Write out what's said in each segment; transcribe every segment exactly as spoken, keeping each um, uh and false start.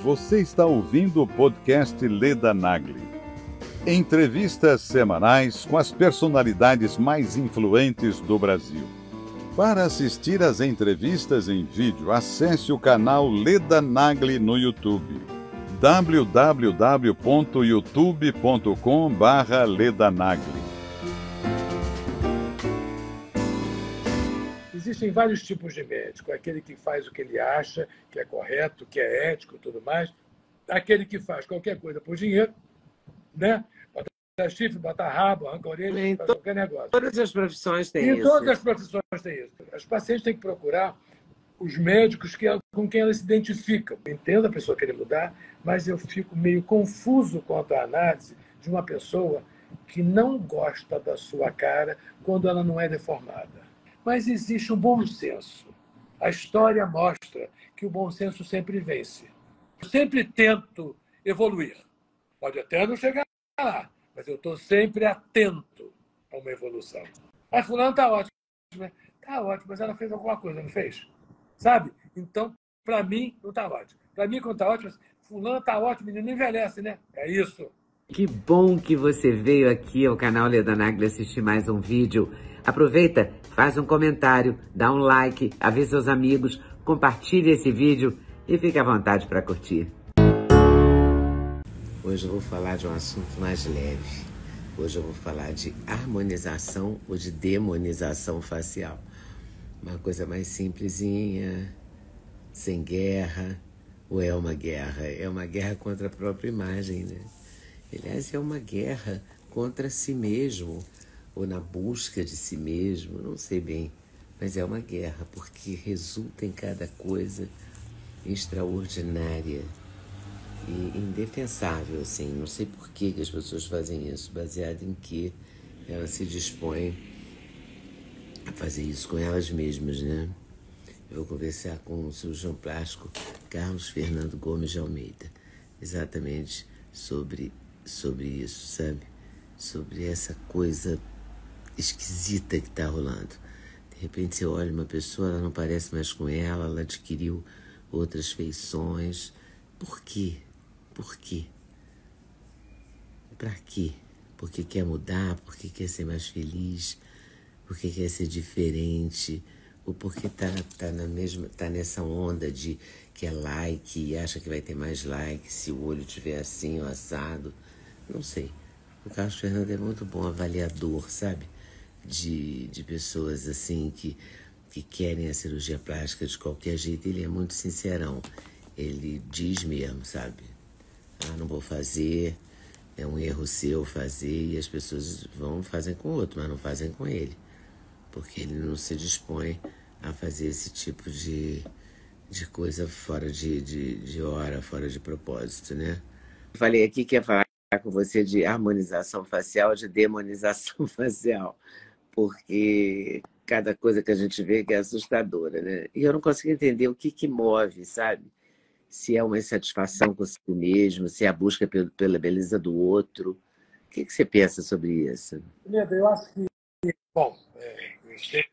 Você está ouvindo o podcast Leda Nagli. Entrevistas semanais com as personalidades mais influentes do Brasil. Para assistir às entrevistas em vídeo, acesse o canal Leda Nagli no YouTube. w w w ponto youtube ponto com barra Leda Nagli. Existem vários tipos de médico. Aquele que faz o que ele acha que é correto, que é ético e tudo mais. Aquele que faz qualquer coisa por dinheiro, né? Bota chifre, bota rabo, arranca a orelha, Em faz qualquer negócio. Todas as profissões têm Em isso. todas as profissões tem isso. As pacientes têm que procurar os médicos que, com quem elas se identificam. Eu entendo a pessoa querer mudar, mas eu fico meio confuso quanto à análise de uma pessoa que não gosta da sua cara quando ela não é deformada. Mas existe um bom senso. A história mostra que o bom senso sempre vence. Eu sempre tento evoluir. Pode até não chegar lá, mas eu estou sempre atento a uma evolução. A fulana está ótima. Está ótima, mas ela fez alguma coisa, não fez? Sabe? Então, para mim, não está ótimo. Para mim, quando está ótimo, fulano está ótimo, menino não envelhece, né? É isso. Que bom que você veio aqui ao canal Leda Nagli assistir mais um vídeo. Aproveita, faz um comentário, dá um like, avisa seus amigos, compartilhe esse vídeo e fique à vontade para curtir. Hoje eu vou falar de um assunto mais leve. Hoje eu vou falar de harmonização ou de demonização facial. Uma coisa mais simplesinha, sem guerra. Ou é uma guerra? É uma guerra contra a própria imagem, né? Aliás, é uma guerra contra si mesmo, ou na busca de si mesmo, não sei bem. Mas é uma guerra, porque resulta em cada coisa extraordinária e indefensável, assim. Não sei por que que as pessoas fazem isso, baseado em que elas se dispõem a fazer isso com elas mesmas, né? Eu vou conversar com o cirurgião plástico Carlos Fernando Gomes de Almeida, exatamente sobre, sobre isso, sabe? Sobre essa coisa esquisita que está rolando. De repente você olha uma pessoa, ela não parece mais com ela, ela adquiriu outras feições. Por quê? Por quê? Pra quê? Porque quer mudar, porque quer ser mais feliz, porque quer ser diferente, ou porque tá, tá, na mesma, tá nessa onda de que é like e acha que vai ter mais like se o olho estiver assim ou assado. Não sei. O Carlos Fernando é muito bom avaliador, sabe? De, de pessoas assim que, que querem a cirurgia plástica de qualquer jeito. Ele é muito sincerão. Ele diz mesmo, sabe? Ah, não vou fazer, é um erro seu fazer, e as pessoas vão fazem com o outro, mas não fazem com ele. Porque ele não se dispõe a fazer esse tipo de, de coisa fora de, de, de hora, fora de propósito, né? Eu falei aqui que ia falar com você de harmonização facial, de demonização facial, porque cada coisa que a gente vê que é assustadora, né? E eu não consigo entender o que que move, sabe? Se é uma insatisfação com si mesmo, se é a busca pela beleza do outro. O que que você pensa sobre isso? Leda, eu acho que, bom, é, eu sei,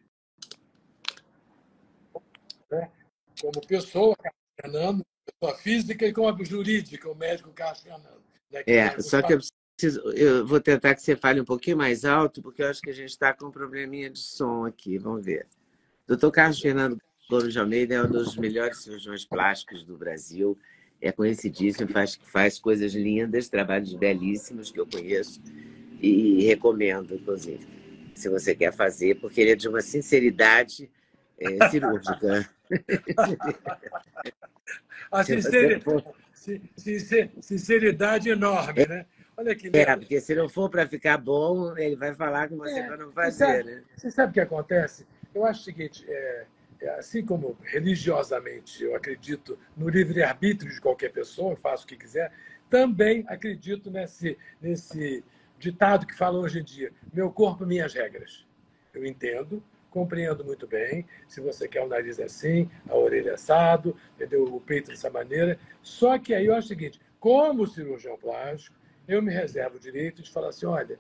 né, como pessoa, Carlos Fernando, pessoa física, e como jurídica, o médico Carlos Fernando. Né, que É, só que eu preciso, eu vou tentar que você fale um pouquinho mais alto, porque eu acho que a gente está com um probleminha de som aqui. Vamos ver. doutor Carlos Fernando Gomes de Almeida é um dos melhores cirurgiões plásticos do Brasil. É conhecidíssimo, faz, faz coisas lindas, trabalhos belíssimos que eu conheço e recomendo, inclusive, se você quer fazer, porque ele é de uma sinceridade é, cirúrgica. A sinceridade, sinceridade enorme, né? Olha que É, porque se não for para ficar bom, ele vai falar com você é, para não fazer, você sabe, né? Você sabe o que acontece? Eu acho o seguinte, é, é, assim como religiosamente eu acredito no livre-arbítrio de qualquer pessoa, eu faço o que quiser, também acredito nesse, nesse ditado que fala hoje em dia, meu corpo, minhas regras. Eu entendo, compreendo muito bem, se você quer o nariz assim, a orelha assado, entendeu? O peito dessa maneira, só que aí eu acho o seguinte, como cirurgião plástico, eu me reservo o direito de falar assim, olha,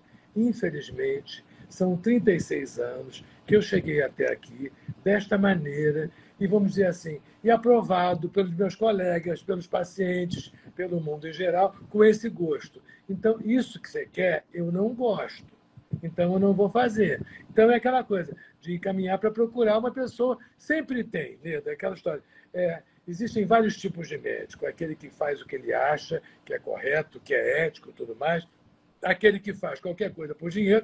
infelizmente, são trinta e seis anos que eu cheguei até aqui desta maneira e, vamos dizer assim, e aprovado pelos meus colegas, pelos pacientes, pelo mundo em geral, com esse gosto. Então, isso que você quer, eu não gosto. Então, eu não vou fazer. Então, é aquela coisa de encaminhar para procurar uma pessoa. Sempre tem, Leda, aquela história. É, existem vários tipos de médico. Aquele que faz o que ele acha, que é correto, que é ético e tudo mais. Aquele que faz qualquer coisa por dinheiro,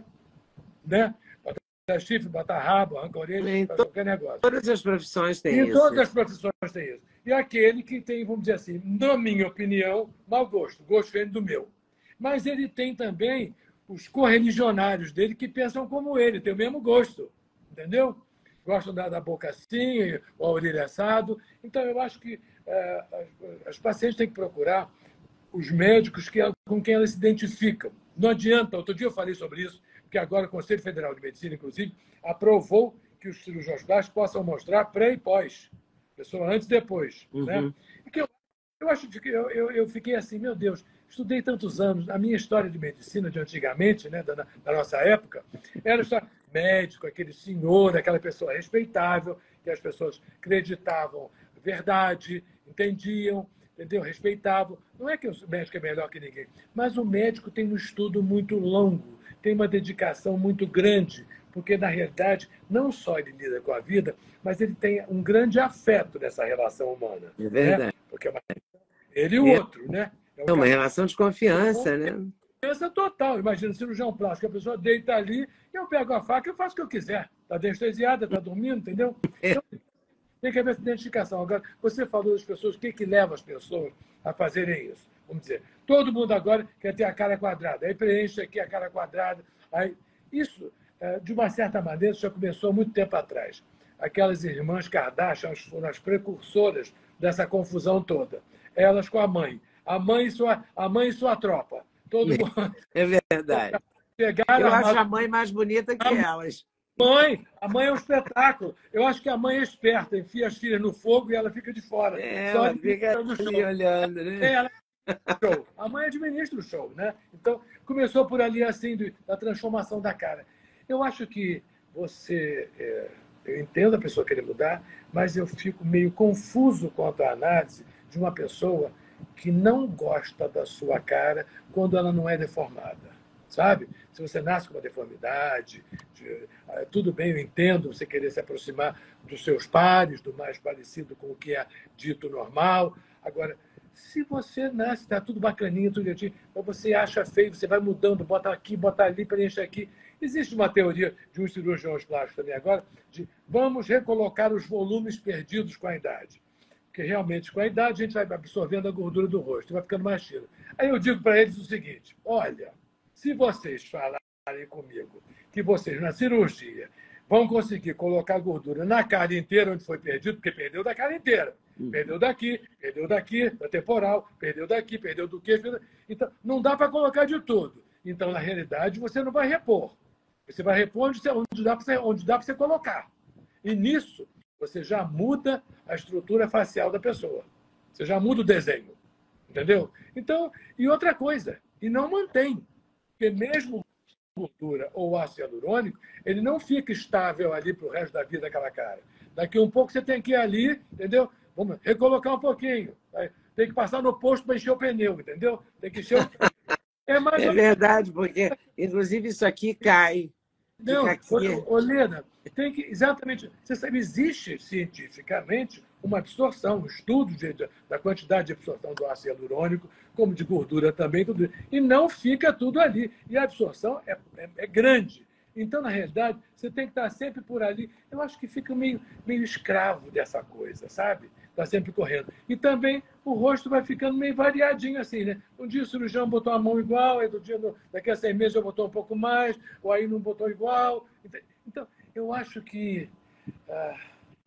né? Bota chifre, bota rabo, arranca a orelha, faz qualquer negócio. Todas as profissões têm isso. isso. E todas as profissões têm isso. E aquele que tem, vamos dizer assim, na minha opinião, mau gosto. Gosto diferente do meu. Mas ele tem também os correligionários dele que pensam como ele, tem o mesmo gosto, entendeu? Gostam da, da boca assim, o orelha assado. Então, eu acho que é, as, as pacientes têm que procurar os médicos que, com quem elas se identificam. Não adianta, outro dia eu falei sobre isso, porque agora o Conselho Federal de Medicina, inclusive, aprovou que os cirurgiões plásticos possam mostrar pré e pós, pessoa antes e depois. Uhum. Né? E que eu, eu, acho que eu, eu, eu fiquei assim, meu Deus, estudei tantos anos, a minha história de medicina de antigamente, né, da, da nossa época, era história médico, aquele senhor, aquela pessoa respeitável, que as pessoas acreditavam verdade, entendiam, entendeu? Respeitavam. Não é que o médico é melhor que ninguém, mas o médico tem um estudo muito longo, tem uma dedicação muito grande, porque, na realidade, não só ele lida com a vida, mas ele tem um grande afeto nessa relação humana. É verdade. Né? Porque é uma... ele e o é. outro, né? É uma relação de confiança, né? Confiança total. Imagina, cirurgião plástico, a pessoa deita ali, eu pego a faca e eu faço o que eu quiser. Está anestesiada, está dormindo, entendeu? Então, tem que haver essa identificação. Agora, você falou das pessoas, o que, que leva as pessoas a fazerem isso? Vamos dizer, todo mundo agora quer ter a cara quadrada, aí preenche aqui a cara quadrada. Aí... Isso, de uma certa maneira, já começou há muito tempo atrás. Aquelas irmãs Kardashian foram as precursoras dessa confusão toda. Elas com a mãe. A mãe e sua, a mãe e sua tropa. Todo mundo. É verdade. Pegaram Eu a acho a mãe mais bonita que a elas. Mãe, a mãe é um espetáculo. Eu acho que a mãe é esperta, enfia as filhas no fogo e ela fica de fora. É, Só ela fica ali olhando, né? É, ela... show. A mãe administra o show, né? Então, começou por ali, assim, da transformação da cara. Eu acho que você... É... Eu entendo a pessoa querer mudar, mas eu fico meio confuso quanto à análise de uma pessoa que não gosta da sua cara quando ela não é deformada, sabe? Se você nasce com uma deformidade, de, tudo bem, eu entendo você querer se aproximar dos seus pares, do mais parecido com o que é dito normal. Agora, se você nasce, está tudo bacaninho, tudo direitinho, mas você acha feio, você vai mudando, bota aqui, bota ali, preenche aqui. Existe uma teoria de uns cirurgiões plásticos também agora, de vamos recolocar os volumes perdidos com a idade. Porque realmente, com a idade, a gente vai absorvendo a gordura do rosto, vai ficando mais fino. Aí eu digo para eles o seguinte, olha, se vocês falarem comigo que vocês, na cirurgia, vão conseguir colocar gordura na cara inteira onde foi perdido, porque perdeu da cara inteira. Perdeu daqui, perdeu daqui, da temporal, perdeu daqui, perdeu do queixo. Perdeu... Então, não dá para colocar de tudo. Então, na realidade, você não vai repor. Você vai repor onde, você, onde dá para você, onde dá para você colocar. E nisso, você já muda a estrutura facial da pessoa. Você já muda o desenho. Entendeu? Então, e outra coisa, e não mantém. Porque mesmo gordura ou ácido hialurônico, ele não fica estável ali para o resto da vida daquela cara. Daqui a um pouco você tem que ir ali, entendeu? Vamos recolocar um pouquinho. Tem que passar no posto para encher o pneu, entendeu? Tem que encher o... É, mais é verdade, porque, inclusive, isso aqui cai. Não, Olena, tem que... Exatamente. Você sabe, existe cientificamente uma absorção, um estudo de, da quantidade de absorção do ácido hialurônico, como de gordura também, tudo, e não fica tudo ali. E a absorção é, é, é grande. Então, na realidade, você tem que estar sempre por ali. Eu acho que fica meio, meio escravo dessa coisa, sabe? Está sempre correndo. E também o rosto vai ficando meio variadinho assim, né? Um dia o cirurgião botou a mão igual, aí do dia, daqui a seis meses já botou um pouco mais, ou aí não botou igual. Então, eu acho que... Ah,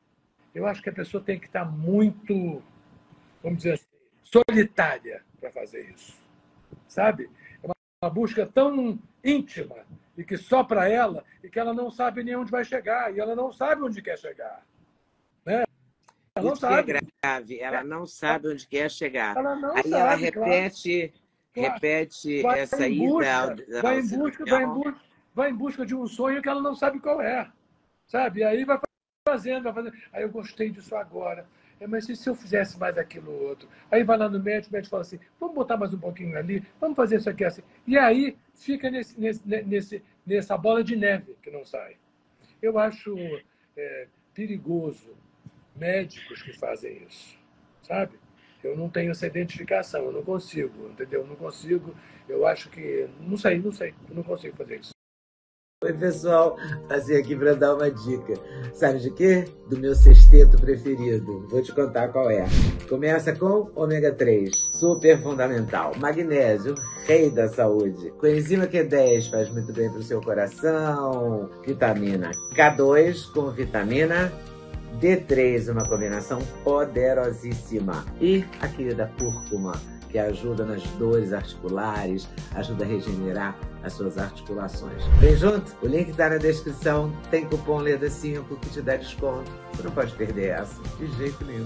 eu acho que a pessoa tem que estar muito, vamos dizer assim, solitária para fazer isso, sabe? É uma, uma busca tão íntima e que só para ela, e que ela não sabe nem onde vai chegar, e ela não sabe onde quer chegar. Né? Ela não Isso sabe. É grave, ela não sabe onde quer chegar. Ela não Aí sabe, ela repete, claro. repete Vai essa em busca, ida. vai, em busca, vai, em busca, vai em busca de um sonho que ela não sabe qual é. Sabe? E aí vai fazendo, vai fazendo. Aí eu gostei disso agora. É, mas e se eu fizesse mais aquilo outro? Aí vai lá no médico, o médico fala assim, vamos botar mais um pouquinho ali, vamos fazer isso aqui assim. E aí fica nesse, nesse, nesse, nessa bola de neve que não sai. Eu acho é, perigoso médicos que fazem isso, sabe? Eu não tenho essa identificação, eu não consigo, entendeu? Eu não consigo, eu acho que... Não sei, não sei, eu não consigo fazer isso. Oi, pessoal, passei aqui para dar uma dica. Sabe de quê? Do meu sexteto preferido. Vou te contar qual é. Começa com ômega três, super fundamental. Magnésio, rei da saúde. Coenzima Q dez faz muito bem para o seu coração. Vitamina K dois com vitamina D três, uma combinação poderosíssima. E a querida cúrcuma, que ajuda nas dores articulares, ajuda a regenerar as suas articulações. Vem junto? O link está na descrição. Tem cupom Leda cinco que te dá desconto. Você não pode perder essa, de jeito nenhum.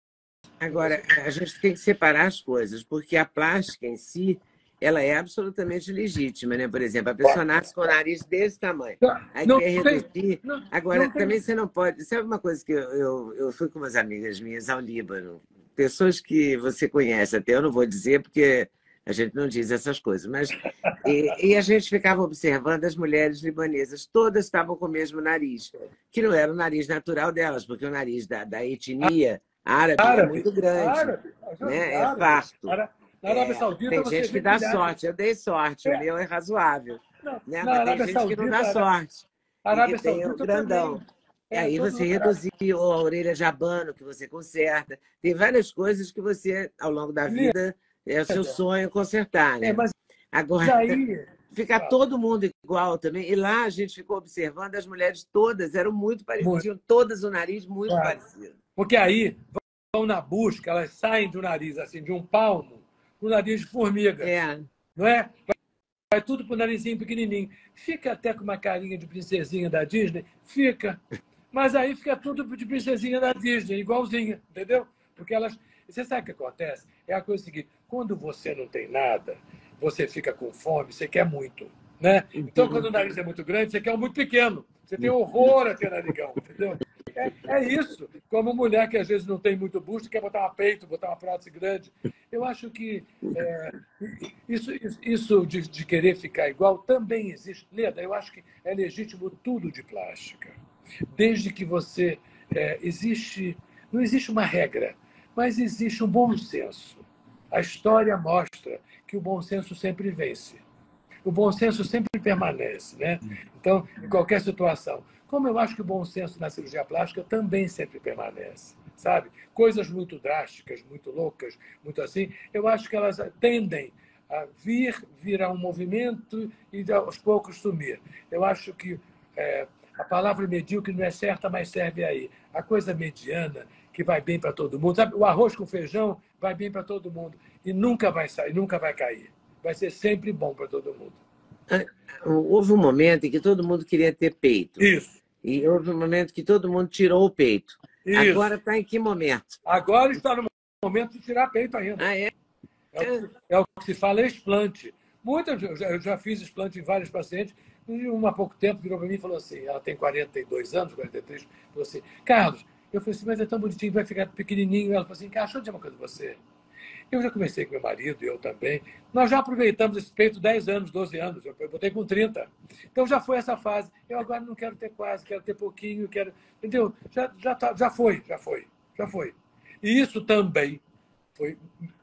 Agora, a gente tem que separar as coisas, porque a plástica em si, ela é absolutamente legítima, né? Por exemplo, a pessoa nasce com o nariz desse tamanho. Aí Não quer tem- reduzir. não- Agora, não tem- também você não pode... Sabe uma coisa que eu, eu, eu fui com umas amigas minhas ao Líbano, pessoas que você conhece até, eu não vou dizer porque a gente não diz essas coisas, mas... E, e a gente ficava observando as mulheres libanesas, todas estavam com o mesmo nariz, que não era o nariz natural delas, porque o nariz da, da etnia árabe, é Árabe, muito grande, árabe, né? É árabe. farto. Ara- Na Arábia É, Saudita tem você gente que vê dá milhares. sorte, eu dei sorte, o É. meu é razoável, Não, né? na Mas tem Arábia gente que não dá Saudita, sorte, a e que Arábia tem o Saudita grandão. também. E É, aí todo você lugar. reduziu a orelha de abano, que você conserta. Tem várias coisas que você, ao longo da vida, é o seu sonho consertar, É, né? mas Agora, aí... ficar Fala. todo mundo igual também. E lá a gente ficou observando, as mulheres todas eram muito parecidas, Muito. tinham todas o nariz muito Claro. parecido. Porque aí vão na busca, elas saem do nariz, assim, de um palmo, para o nariz de formiga. É, Não é? Vai, vai tudo para o narizinho pequenininho. Fica até com uma carinha de princesinha da Disney? Fica. Mas aí fica tudo de princesinha da Disney, igualzinha, entendeu? Porque elas... Você sabe o que acontece? É a coisa seguinte, quando você não tem nada, você fica com fome, você quer muito, né? Então, quando o nariz é muito grande, você quer um muito pequeno. Você tem horror a ter narigão, entendeu? É, é isso. Como mulher que às vezes não tem muito busto, quer botar um peito, botar uma prótese grande. Eu acho que é, isso, isso de, de querer ficar igual também existe. Leda, eu acho que é legítimo tudo de plástica. Desde que você... É, existe... Não existe uma regra, mas existe um bom senso. A história mostra que o bom senso sempre vence. O bom senso sempre permanece, né? Então, em qualquer situação. Como eu acho que o bom senso na cirurgia plástica também sempre permanece, sabe? Coisas muito drásticas, muito loucas, muito assim, eu acho que elas tendem a vir, virar um movimento e aos poucos sumir. Eu acho que é, a palavra medíocre não é certa, mas serve aí. A coisa mediana, que vai bem para todo mundo. Sabe? O arroz com feijão vai bem para todo mundo e nunca vai sair, nunca vai cair. Vai ser sempre bom para todo mundo. houve um momento em que todo mundo queria ter peito. Isso. E houve um momento que todo mundo tirou o peito. Isso. Agora está em que momento? Agora está no momento de tirar peito ainda. Ah, é? É o, que, é o que se fala explante. Muitas, eu já, eu já fiz explante em vários pacientes. E uma há pouco tempo virou para mim e falou assim, ela tem quarenta e dois anos, quarenta e três, falou assim, Carlos, eu falei assim, mas é tão bonitinho, vai ficar pequenininho. Ela falou assim, Carlos, deixa eu dizer uma coisa de você. Eu já conversei com meu marido, e eu também. Nós já aproveitamos esse peito dez anos, doze anos. Eu botei com trinta. Então já foi essa fase. Eu agora não quero ter quase, quero ter pouquinho, quero... Entendeu? Já, já, tá, já foi, já foi, já foi. E isso também foi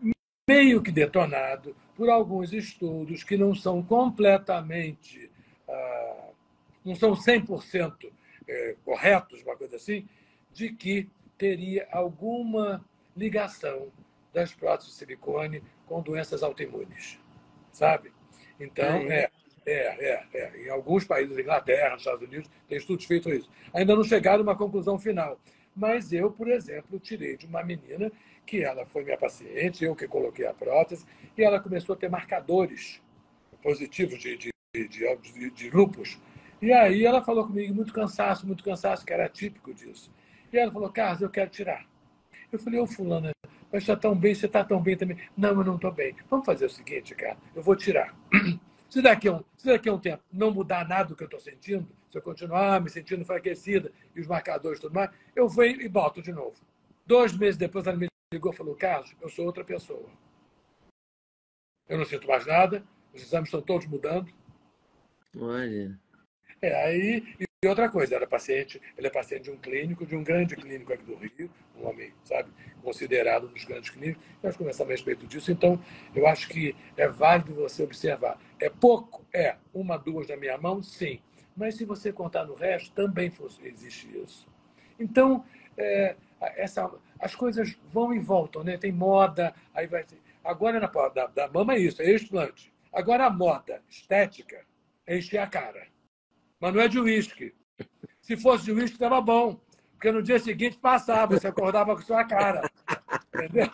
meio que detonado por alguns estudos que não são completamente, ah, não são cem por cento é, corretos, uma coisa assim, de que teria alguma ligação das próteses de silicone com doenças autoimunes, sabe? Então, é, é, é, é. Em alguns países, Inglaterra, nos Estados Unidos, tem estudos feitos isso. Ainda não chegaram a uma conclusão final. Mas eu, por exemplo, tirei de uma menina que ela foi minha paciente, eu que coloquei a prótese, e ela começou a ter marcadores positivos de, de, de, de, de lúpus. E aí ela falou comigo, muito cansaço, muito cansaço, que era típico disso. E ela falou, Carlos, eu quero tirar. Eu falei, ô fulana, mas está tão bem, você está tão bem também. Não, eu não estou bem. Vamos fazer o seguinte, cara, eu vou tirar. Se daqui, a um, se daqui a um tempo não mudar nada do que eu estou sentindo, se eu continuar me sentindo enfraquecida e os marcadores e tudo mais, eu vou e boto de novo. Dois meses depois, ela me ligou e falou, Carlos, eu sou outra pessoa. Eu não sinto mais nada, os exames estão todos mudando. Olha. É, aí, e outra coisa, ela é paciente, ele é paciente de um clínico, de um grande clínico aqui do Rio, um homem, sabe, considerado um dos grandes clínicos. Nós conversamos a respeito disso, então eu acho que é válido você observar. É pouco? É. Uma, duas na minha mão? Sim. Mas se você contar no resto, também existe isso. Então, é, essa, as coisas vão e voltam, né? Tem moda, aí vai ter... Agora, na da, da mama é isso, é explante. Agora, a moda estética é encher a cara. Mas não é de uísque. Se fosse de uísque, estava bom. Porque no dia seguinte passava, você acordava com sua cara. Entendeu?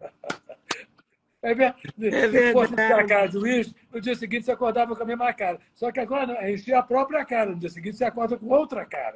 É verdade. Se fosse a cara de uísque, no dia seguinte você acordava com a mesma cara. Só que agora não, é encher a própria cara. No dia seguinte você acorda com outra cara.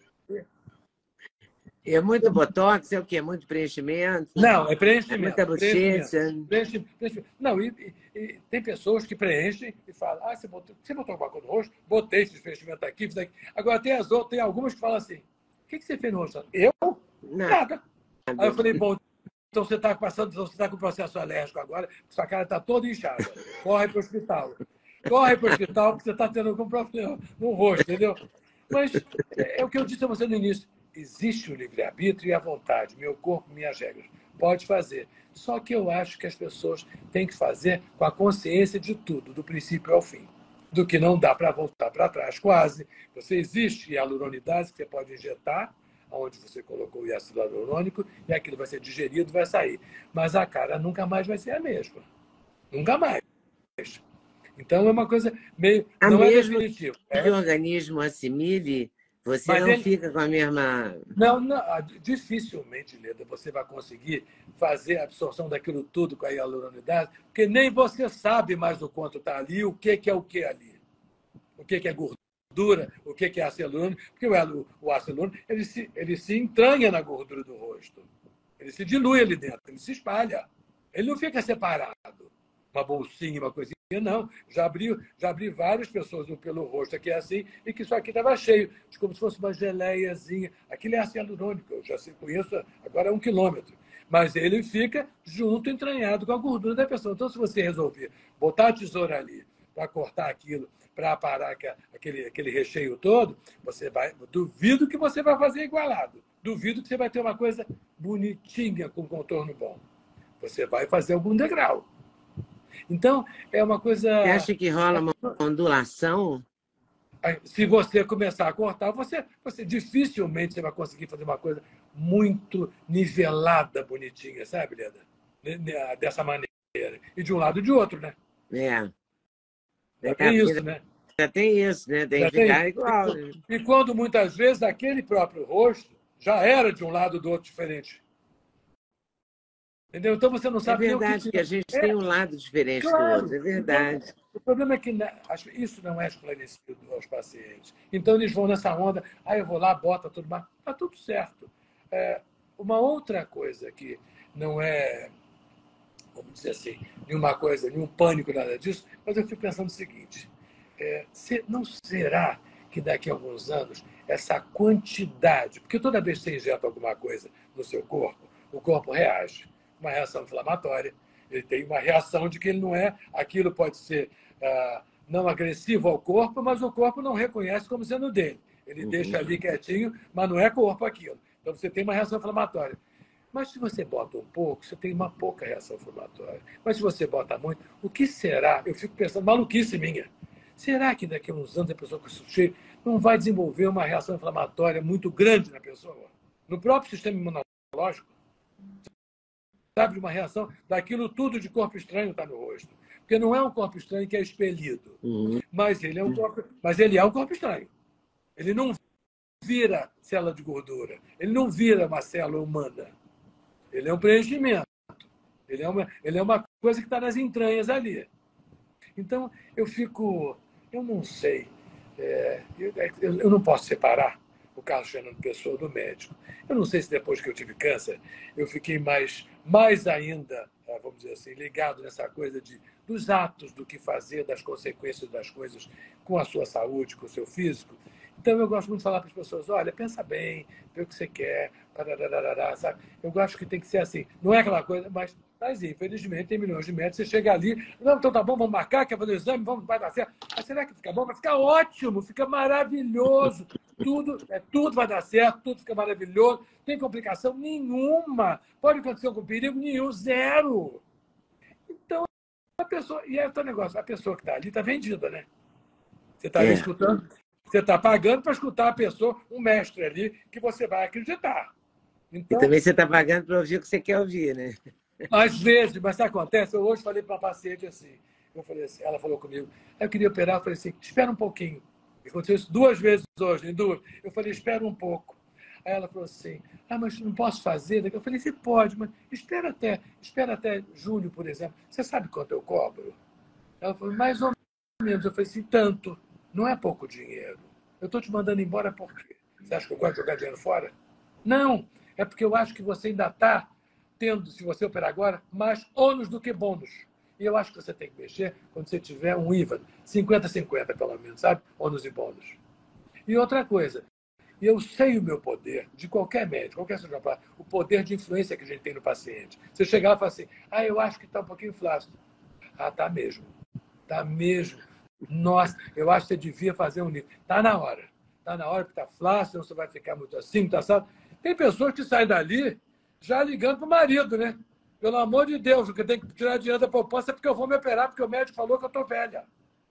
É muito botox, é o quê? É muito preenchimento? Não, é preenchimento. É muita bochecha. Preenchimento, preenchimento. Não, e, e, e tem pessoas que preenchem e falam, ah, você botou, você botou alguma coisa no rosto? Botei esse preenchimento aqui, fiz aqui. Agora tem as outras, tem algumas que falam assim, o que, que você fez no rosto? Eu? Não. Nada. Aí eu falei, bom, então você está passando, você está com processo alérgico agora, sua cara está toda inchada. Corre para o hospital. Corre para o hospital, porque você está tendo algum problema no rosto, entendeu? Mas é, é o que eu disse a você no início. Existe o livre-arbítrio e a vontade, meu corpo, minhas regras. Pode fazer. Só que eu acho que as pessoas têm que fazer com a consciência de tudo, do princípio ao fim. Do que não dá para voltar para trás, quase. Você existe hialuronidase que você pode injetar, onde você colocou o ácido hialurônico, e aquilo vai ser digerido, vai sair. Mas a cara nunca mais vai ser a mesma. Nunca mais. Então é uma coisa meio... A não mesmo é definitivo. que o organismo assimile... Você Mas não ele... fica com a mesma... Não, não, dificilmente, Leda, você vai conseguir fazer a absorção daquilo tudo com a hialuronidase, porque nem você sabe mais o quanto está ali, o que, que é o que ali. O que, que é gordura, o que, que é ácido hialurônico, porque o, o ácido hialurônico ele se, ele se entranha na gordura do rosto. Ele se dilui ali dentro, ele se espalha. Ele não fica separado. Uma bolsinha, uma coisinha. Não, já abri, já abri várias pessoas pelo rosto aqui assim, e que isso aqui estava cheio, como se fosse uma geleiazinha. Aquilo é ácido hialurônico, eu já conheço, agora é um quilômetro. Mas ele fica junto, entranhado com a gordura da pessoa. Então, se você resolver botar a tesoura ali para cortar aquilo, para aparar aquele, aquele recheio todo, você vai. Duvido que você vai fazer igualado. Duvido que você vai ter uma coisa bonitinha, com contorno bom. Você vai fazer algum degrau. Então, é uma coisa... Você acha que rola uma ondulação? Se você começar a cortar, você, você dificilmente você vai conseguir fazer uma coisa muito nivelada, bonitinha, sabe, Leda? Dessa maneira. E de um lado e de outro, né? É. Já tem isso, né? Já tem isso, né? Tem já que ficar tem... igual. Né? E quando, muitas vezes, aquele próprio rosto já era de um lado ou do outro diferente. Entendeu? Então você não sabe. É verdade que... que a gente é. tem um lado diferente Claro. do outro, é verdade. Então, o problema é que isso não é esclarecido aos pacientes. Então eles vão nessa onda, ah, eu vou lá, bota tudo mais. Está tudo certo. É, uma outra coisa que não é, vamos dizer assim, nenhuma coisa, nenhum pânico, nada disso, mas eu fico pensando o seguinte, é, se, não será que daqui a alguns anos essa quantidade, porque toda vez que você injeta alguma coisa no seu corpo, o corpo reage. Uma reação inflamatória, ele tem uma reação de que ele não é, aquilo pode ser ah, não agressivo ao corpo, mas o corpo não reconhece como sendo dele. Ele uhum. deixa ali quietinho, mas não é corpo aquilo. Então você tem uma reação inflamatória. Mas se você bota um pouco, você tem uma pouca reação inflamatória. Mas se você bota muito, o que será? Eu fico pensando, maluquice minha. Será que daqui a uns anos a pessoa com isso cheio não vai desenvolver uma reação inflamatória muito grande na pessoa? No próprio sistema imunológico? Sabe, de uma reação daquilo tudo de corpo estranho está no rosto. Porque não é um corpo estranho que é expelido, uhum. mas, ele é um corpo, mas ele é um corpo estranho. Ele não vira célula de gordura, ele não vira uma célula humana. Ele é um preenchimento. Ele é uma, ele é uma coisa que está nas entranhas ali. Então, eu fico... Eu não sei. É, eu, eu não posso separar o Carlos Fernando Pessoa do médico. Eu não sei se depois que eu tive câncer, eu fiquei mais, mais ainda, vamos vamos dizer assim, ligado nessa coisa de, dos atos, do que fazer, das consequências das coisas com a sua saúde, com o seu físico. Então, eu gosto muito de falar para as pessoas, olha, pensa bem, vê o que você quer, parararará, sabe? Eu gosto que tem que ser assim. Não é aquela coisa, mas, mas infelizmente, tem milhões de médicos, você chega ali, não, então tá bom, vamos marcar, quer fazer o exame, vamos, vai dar certo. Mas será que fica bom? Vai ficar ótimo, fica maravilhoso. Tudo, é, tudo vai dar certo, tudo fica maravilhoso, tem complicação nenhuma. Pode acontecer com perigo nenhum, zero. Então, a pessoa, e é o negócio, a pessoa que está ali está vendida, né? Você está ali É. escutando, você está pagando para escutar a pessoa, um mestre ali, que você vai acreditar. Então, E também você está pagando para ouvir o que você quer ouvir, né? às vezes, mas sabe o que acontece? Eu hoje falei para uma paciente assim, eu falei assim, ela falou comigo, eu queria operar, eu falei assim, espera um pouquinho. Aconteceu isso duas vezes hoje, em duas. Eu falei, espera um pouco. Aí ela falou assim, ah, mas não posso fazer? Eu falei, você pode, mas espera até, espera até julho, por exemplo. Você sabe quanto eu cobro? Ela falou, mais ou menos. Eu falei assim, tanto. Não é pouco dinheiro. Eu estou te mandando embora por quê? Você acha que eu gosto de jogar dinheiro fora? Não. É porque eu acho que você ainda está tendo, se você operar agora, mais ônus do que bônus. E eu acho que você tem que mexer quando você tiver um I V A, cinquenta a cinquenta pelo menos, sabe? Ônus e bônus. E outra coisa, eu sei o meu poder, de qualquer médico, qualquer cirurgião, o poder de influência que a gente tem no paciente. Você chegar lá e falar assim, ah, eu acho que está um pouquinho flácido. Ah, tá mesmo. Tá mesmo. Nossa, eu acho que você devia fazer um livro. Está na hora. Está na hora que está flácido, você vai ficar muito assim, muito assado. Tem pessoas que saem dali já ligando para o marido, né? Pelo amor de Deus, o que eu tenho que tirar dinheiro da poupança é porque eu vou me operar, porque o médico falou que eu estou velha.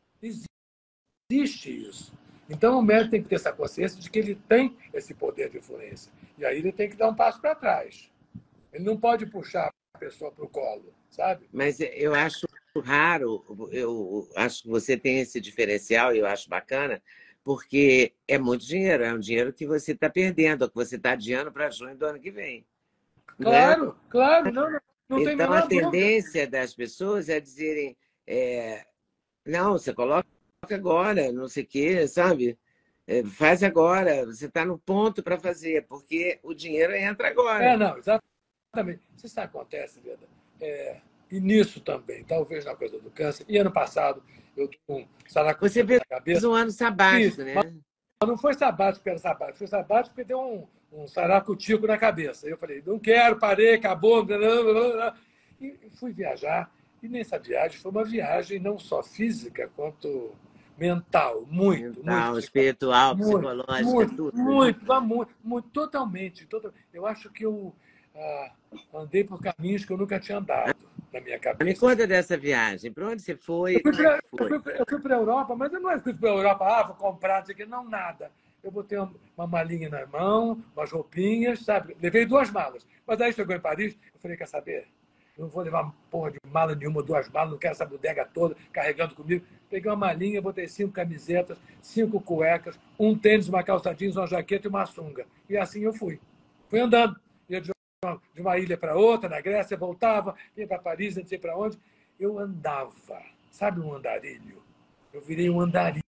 Existe isso. Então, o médico tem que ter essa consciência de que ele tem esse poder de influência. E aí ele tem que dar um passo para trás. Ele não pode puxar a pessoa para o colo, sabe? Mas eu acho raro, eu acho que você tem esse diferencial e eu acho bacana, porque é muito dinheiro, é um dinheiro que você está perdendo, que você está adiando para junho do ano que vem. Claro, Né? claro, não, não, não tem Então, menor a tendência dúvida. Das pessoas é dizerem, é, não, você coloca agora, não sei o quê, sabe? É, faz agora, você está no ponto para fazer, porque o dinheiro entra agora. É, não, exatamente. Você sabe o que acontece, Leda? É, e nisso também, talvez na coisa do câncer. E ano passado, eu tive um Você fez na cabeça. um ano sabático, Isso, né? mas não foi sabático pelo sabático, foi sabático porque deu um, um saracutico na cabeça. Eu falei, não quero, parei, acabou. Blá, blá, blá, blá. E fui viajar. E nessa viagem foi uma viagem não só física, quanto mental. Muito, mental, muito. Espiritual, muito, psicológica, muito, tudo. Muito, né? muito, muito, totalmente, totalmente. Eu acho que eu ah, andei por caminhos que eu nunca tinha andado na minha cabeça. Me conta dessa viagem. Para onde você foi? Eu fui Como é que foi? Eu fui para a Europa, mas eu não fui para a Europa, ah, vou comprar, não sei o quê, não, nada. Eu botei uma, uma malinha na mão, umas roupinhas, sabe? Levei duas malas. Mas aí chegou em Paris, eu falei, quer saber? Eu não vou levar uma porra de mala nenhuma, duas malas, não quero essa bodega toda carregando comigo. Peguei uma malinha, botei cinco camisetas, cinco cuecas, um tênis, uma calça jeans, uma jaqueta e uma sunga. E assim eu fui. Fui andando. Ia de uma, de uma ilha para outra, na Grécia, voltava, ia para Paris, não sei para onde. Eu andava. Sabe um andarilho? Eu virei um andarilho.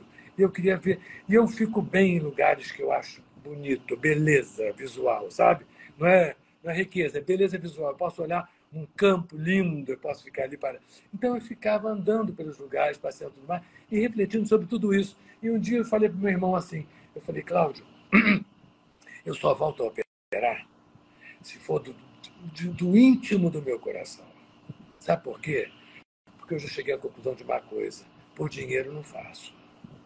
Eu queria ver. E eu fico bem em lugares que eu acho bonito, beleza visual, sabe? Não é, não é riqueza, é beleza visual. Eu posso olhar um campo lindo, eu posso ficar ali para. Então eu ficava andando pelos lugares, passeando tudo mais, e refletindo sobre tudo isso. E um dia eu falei para o meu irmão assim: eu falei, Cláudio, eu só volto a operar se for do, do, do íntimo do meu coração. Sabe por quê? Porque eu já cheguei à conclusão de uma coisa: por dinheiro eu não faço.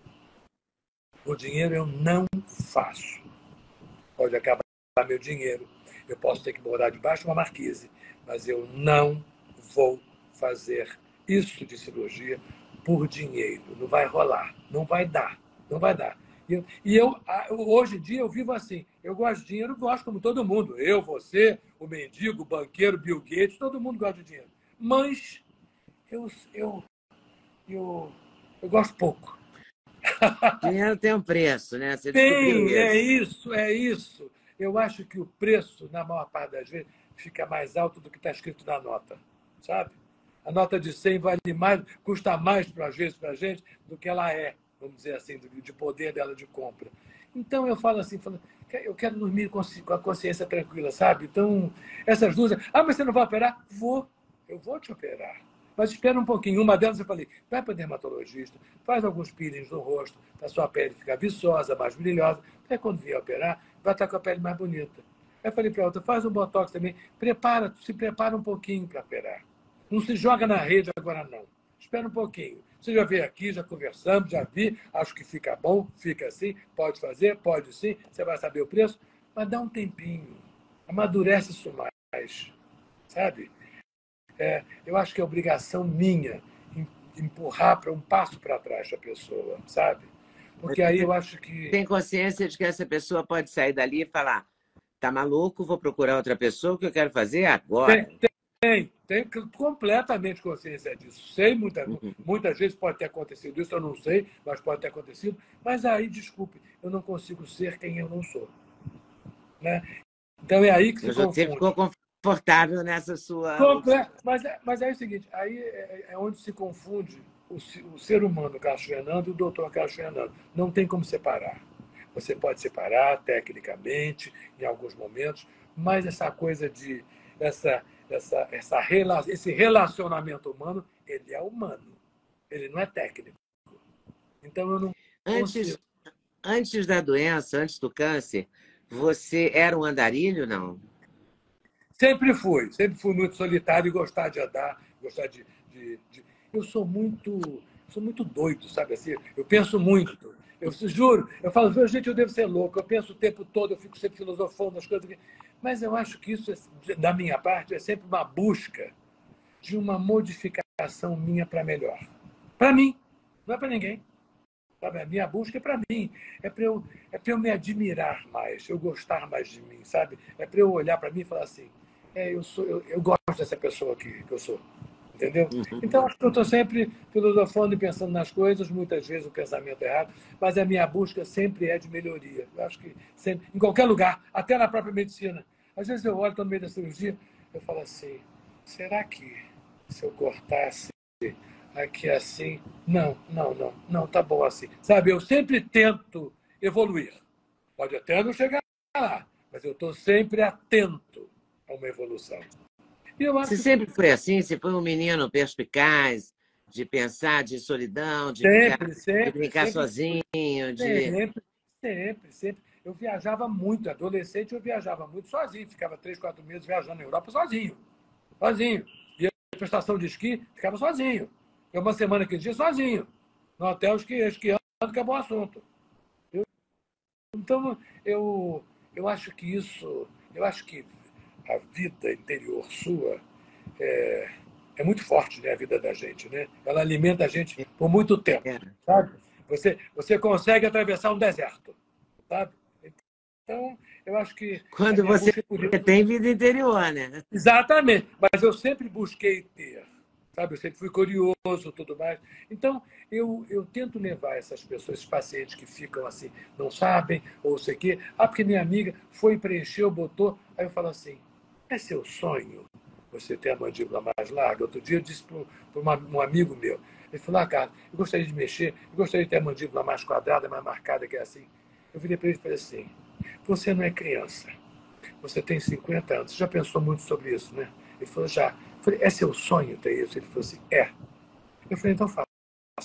Por dinheiro eu não faço. Pode acabar meu dinheiro. Eu posso ter que morar debaixo de uma marquise, mas eu não vou fazer isso de cirurgia por dinheiro. Não vai rolar. Não vai dar. Não vai dar. E eu, e eu hoje em dia, eu vivo assim. Eu gosto de dinheiro, gosto como todo mundo. Eu, você, o mendigo, o banqueiro, Bill Gates, todo mundo gosta de dinheiro. Mas eu, eu, eu, eu gosto pouco. Dinheiro tem um preço, né? Você tem, isso. é isso, é isso. Eu acho que o preço, na maior parte das vezes, fica mais alto do que está escrito na nota, sabe? A nota de cem vale mais, custa mais, às vezes, para a gente, do que ela é, vamos dizer assim, de poder dela de compra. Então, eu falo assim, falo, eu quero dormir com a consciência tranquila, sabe? Então, essas dúvidas... Ah, mas você não vai operar? Vou. eu vou te operar. Mas espera um pouquinho. Uma delas eu falei, vai para o dermatologista, faz alguns peelings no rosto, para a sua pele ficar viçosa, mais brilhosa. Até quando vier operar, vai estar com a pele mais bonita. Aí eu falei para a outra, faz um botox também. Prepara, se prepara um pouquinho para operar. Não se joga na rede agora, não. Espera um pouquinho. Você já veio aqui, já conversamos, já vi, acho que fica bom, fica assim, pode fazer, pode sim, você vai saber o preço, mas dá um tempinho. Amadurece isso mais, sabe? É, eu acho que é obrigação minha empurrar para um passo para trás a pessoa, sabe? Porque aí eu acho que... Tem consciência de que essa pessoa pode sair dali e falar, tá maluco, vou procurar outra pessoa, o que eu quero fazer agora. Tem, tem, tem completamente consciência disso. Sei, muita, Uhum. muitas vezes pode ter acontecido isso, eu não sei, mas pode ter acontecido. Mas aí, desculpe, eu não consigo ser quem eu não sou. Né? Então é aí que se Mas você confunde. ficou confortável nessa sua... Comple- Mas, é- mas é o seguinte, aí é, é onde se confunde o, se- o ser humano Carlos Fernando e o doutor Carlos Fernando. Não tem como separar. Você pode separar tecnicamente, em alguns momentos, mas essa coisa de... Essa, essa, essa, rela- esse relacionamento humano, ele é humano. Ele não é técnico. Então eu não consigo. Antes, antes da doença, antes do câncer, você era um andarilho, não? Sempre fui, sempre fui muito solitário e gostar de andar, gostar de, de, de... Eu sou muito, sou muito doido, sabe assim? Eu penso muito. Eu juro, eu falo, gente, eu devo ser louco, eu penso o tempo todo, eu fico sempre filosofando as coisas. Mas eu acho que isso, é, da minha parte, é sempre uma busca de uma modificação minha para melhor. Para mim, não é para ninguém. Sabe? A minha busca é para mim, é para eu, é para eu me admirar mais, eu gostar mais de mim, sabe? É para eu olhar para mim e falar assim, é, eu, sou, eu, eu gosto dessa pessoa que, que eu sou, entendeu? Então, acho que eu estou sempre filosofando e pensando nas coisas, muitas vezes o pensamento é errado, mas a minha busca sempre é de melhoria. Eu acho que sempre, em qualquer lugar, até na própria medicina. Às vezes eu olho, estou no meio da cirurgia, eu falo assim, será que se eu cortasse aqui assim, não, não, não, não, tá bom assim. Sabe, eu sempre tento evoluir. Pode até não chegar lá, mas eu estou sempre atento a uma evolução. E eu Você acho sempre que foi assim? Você foi um menino perspicaz, de pensar, de solidão, de ficar, sempre, de sempre, brincar sempre, sozinho, de... sempre, sempre, sempre. Eu viajava muito, adolescente eu viajava muito sozinho, ficava três, quatro meses viajando na Europa sozinho, sozinho. Ia para a estação de esqui, ficava sozinho. Eu uma semana, quinze dias, sozinho. No hotel esqui, esquiando, acabou o assunto. Eu, então, eu, eu acho que isso, eu acho que a vida interior sua é, é muito forte, né, a vida da gente, né? Ela alimenta a gente por muito tempo, É. sabe? Você, você consegue atravessar um deserto, sabe? Então, eu acho que a Quando minha você busca é por isso. tem vida interior, né? Exatamente, mas eu sempre busquei ter, sabe? Eu sempre fui curioso e tudo mais. Então, eu, eu tento levar essas pessoas, esses pacientes que ficam assim, não sabem, ou sei o quê. Ah, porque minha amiga foi, preencheu, botou. Aí eu falo assim, é seu sonho você ter a mandíbula mais larga? Outro dia eu disse para um amigo meu, ele falou, ah, cara, eu gostaria de mexer, eu gostaria de ter a mandíbula mais quadrada, mais marcada, que é assim. Eu virei para ele e falei assim, você não é criança. Você tem cinquenta anos, você já pensou muito sobre isso, né? Ele falou, já. Eu falei, é seu sonho ter isso? Ele falou assim, é. Eu falei, então faça.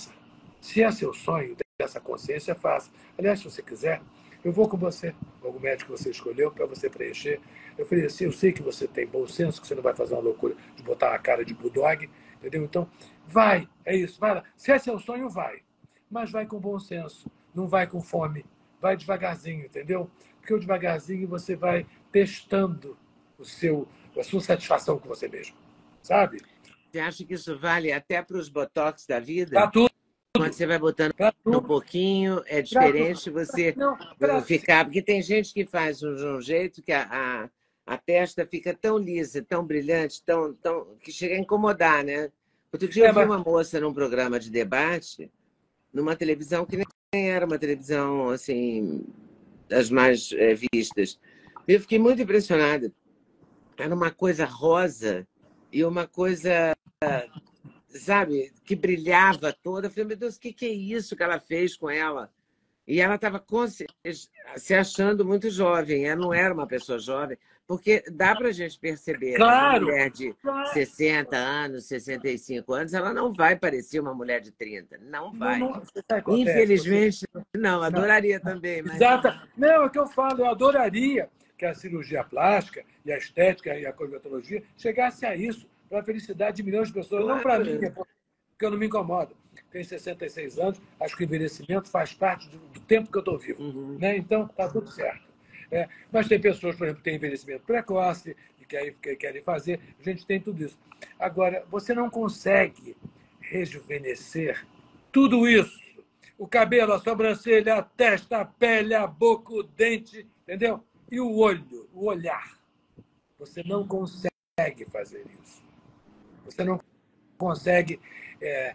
Se é seu sonho, dessa consciência, faça. Aliás, se você quiser, eu vou com você, algum médico que você escolheu, para você preencher. Eu falei assim, eu sei que você tem bom senso, que você não vai fazer uma loucura de botar uma cara de bulldog, entendeu? Então, vai, é isso, vai lá. Se é seu sonho, vai. Mas vai com bom senso, não vai com fome. Vai devagarzinho, entendeu? Porque o devagarzinho você vai testando o seu, a sua satisfação com você mesmo, sabe? Você acha que isso vale até para os botox da Para vida? tudo, Quando você vai botando para um tudo, pouquinho, é para tudo. diferente você Não, para ficar... Porque tem gente que faz de um jeito que a, a, a testa fica tão lisa, tão brilhante, tão, tão, que chega a incomodar, né? Outro dia eu é, vi mas, uma moça num programa de debate, numa televisão que nem era uma televisão, assim, das mais é, vistas. Eu fiquei muito impressionada. Era uma coisa rosa e uma coisa, sabe, que brilhava toda. Eu falei, meu Deus, o que, que é isso que ela fez com ela? E ela estava se achando muito jovem, ela não era uma pessoa jovem, porque dá para a gente perceber, né? Uma Claro, mulher de claro. sessenta anos, sessenta e cinco anos, ela não vai parecer uma mulher de trinta, não Não, vai. não, você sabe o que acontece? Você, Infelizmente, não, não, adoraria também, mas exata. Não, é o que eu falo, eu adoraria que a cirurgia plástica e a estética e a cosmetologia chegasse a isso, para a felicidade de milhões de pessoas, não para mim, claro. porque eu não me incomodo. Tenho sessenta e seis anos, acho que o envelhecimento faz parte do, do tempo que eu estou vivo. Uhum. Né? Então, está tudo certo. É, mas tem pessoas, por exemplo, que têm envelhecimento precoce e que, que querem fazer. A gente tem tudo isso. Agora, você não consegue rejuvenescer tudo isso. O cabelo, a sobrancelha, a testa, a pele, a boca, o dente, entendeu? E o olho, o olhar. Você não consegue fazer isso. Você não consegue é,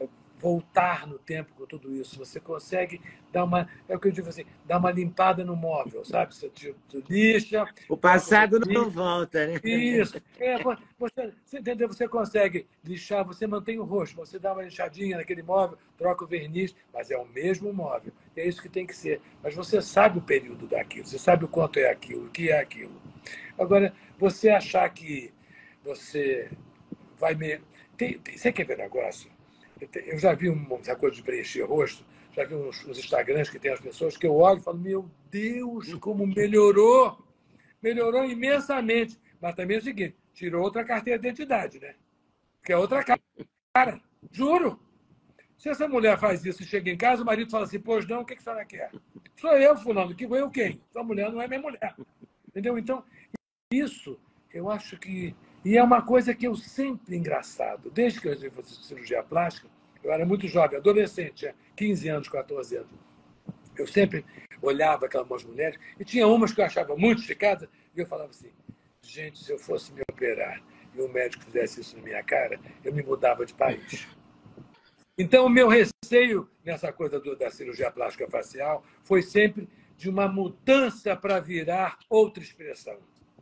voltar no tempo com tudo isso. Você consegue dar uma, é o que eu digo assim, dar uma limpada no móvel, sabe? Você te, te lixa, O troca o passado verniz. não volta, né? Isso. É, você, você entendeu? Você consegue lixar, você mantém o rosto, você dá uma lixadinha naquele móvel, troca o verniz, mas é o mesmo móvel. E é isso que tem que ser. Mas você sabe o período daquilo, você sabe o quanto é aquilo, o que é aquilo. Agora, você achar que você vai me. Tem, tem, você quer ver negócio? Eu já vi uma coisa de preencher rosto, já vi uns, uns Instagrams que tem as pessoas que eu olho e falo, meu Deus, como melhorou! Melhorou imensamente. Mas também é o seguinte, tirou outra carteira de identidade, né? Que é outra cara. Juro. Se essa mulher faz isso e chega em casa, o marido fala assim, pois não, o que a senhora quer? Sou eu, fulano, que eu quem? Sua mulher não é minha mulher. Entendeu? Então, isso, eu acho que... E é uma coisa que eu sempre, engraçado, desde que eu fiz cirurgia plástica, eu era muito jovem, adolescente, tinha quinze anos, quatorze anos. Eu sempre olhava aquelas mulheres, e tinha umas que eu achava muito esticadas, e eu falava assim, gente, se eu fosse me operar e o médico fizesse isso na minha cara, eu me mudava de país. Então, o meu receio nessa coisa do, da cirurgia plástica facial foi sempre de uma mudança para virar outra expressão.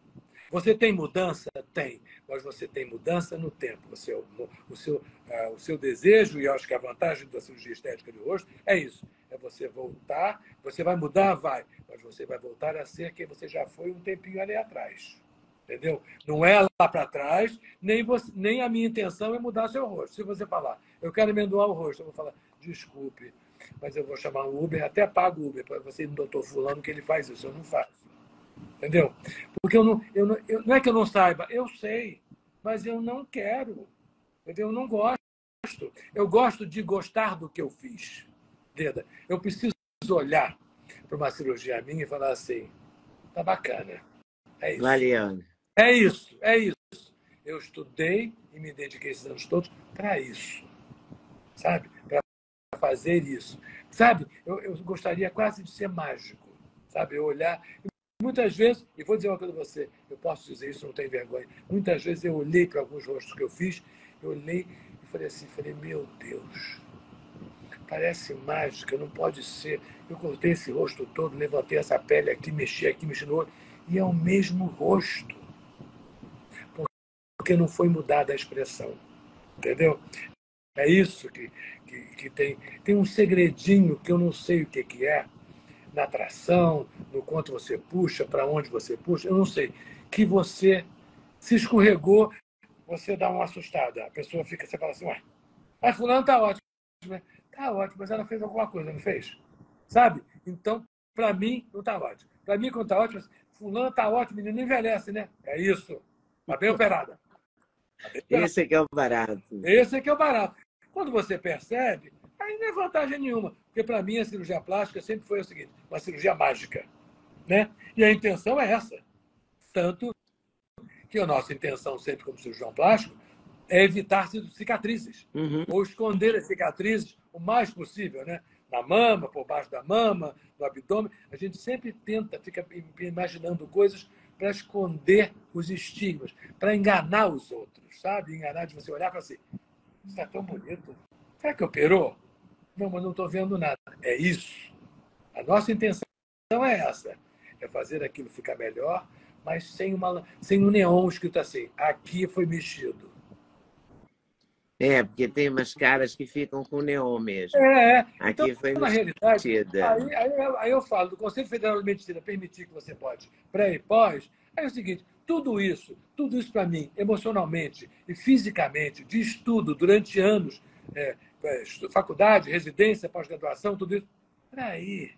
Você tem mudança? Tem, mas você tem mudança no tempo. O seu, o seu, uh, o seu desejo, e acho que a vantagem da cirurgia estética do rosto é isso, é você voltar, você vai mudar? Vai, mas você vai voltar a ser quem você já foi um tempinho ali atrás. Entendeu? Não é lá para trás, nem, você, nem a minha intenção é mudar seu rosto. Se você falar, eu quero amendoar o rosto, eu vou falar, desculpe, mas eu vou chamar um Uber, até pago o Uber para você ir no doutor fulano que ele faz isso, eu não faço. Entendeu? Porque eu não, eu não, eu, não é que eu não saiba, eu sei, mas eu não quero. Entendeu? Eu não gosto. Eu gosto de gostar do que eu fiz. Deda, eu preciso olhar para uma cirurgia minha e falar assim, tá bacana. É isso. Valeu. É isso, é isso. Eu estudei e me dediquei esses anos todos para isso. Sabe? Para fazer isso. Sabe? Eu, eu gostaria quase de ser mágico. Sabe? Eu olhar... Muitas vezes, e vou dizer uma coisa a você, eu posso dizer isso, não tenho vergonha. Muitas vezes eu olhei para alguns rostos que eu fiz, eu olhei e falei assim, falei, meu Deus, parece mágica, não pode ser. Eu cortei esse rosto todo, levantei essa pele aqui, mexi aqui, mexi no outro, e é o mesmo rosto. Porque não foi mudada a expressão. Entendeu? É isso que, que, que tem. Tem um segredinho que eu não sei o que, que é, na tração, no quanto você puxa, para onde você puxa, eu não sei, que você se escorregou, você dá uma assustada. A pessoa fica, você fala assim, ué, mas fulano tá ótimo. Tá ótimo, mas ela fez alguma coisa, não fez? Sabe? Então, para mim, não tá ótimo. Para mim, quando tá ótimo, fulano tá ótimo, menino não envelhece, né? É isso. Tá bem operada. Tá bem operada. Esse é que é o barato. Esse é que é o barato. Quando você percebe, aí não é vantagem nenhuma. Porque, para mim, a cirurgia plástica sempre foi o seguinte, uma cirurgia mágica. Né? E a intenção é essa. Tanto que a nossa intenção, sempre como cirurgião plástico, é evitar cicatrizes. Uhum. Ou esconder as cicatrizes o mais possível. Né? Na mama, por baixo da mama, no abdômen. A gente sempre tenta, fica imaginando coisas para esconder os estigmas, para enganar os outros, sabe? Enganar de você olhar e falar assim, isso está tão bonito. Será que operou? Não, mas não estou vendo nada. É isso. A nossa intenção é essa. É fazer aquilo ficar melhor, mas sem, uma, sem um neon escrito assim, aqui foi mexido. É, porque tem umas caras que ficam com neon mesmo. É, é. Então, Aqui foi na realidade, mexida. aí, aí, eu- aí eu falo, do Conselho Federal de Medicina permitir que você pode pré e pós, aí é o seguinte, tudo isso, tudo isso para mim, emocionalmente e fisicamente, de estudo durante anos, é, é, estu- faculdade, residência, pós-graduação, tudo isso, peraí,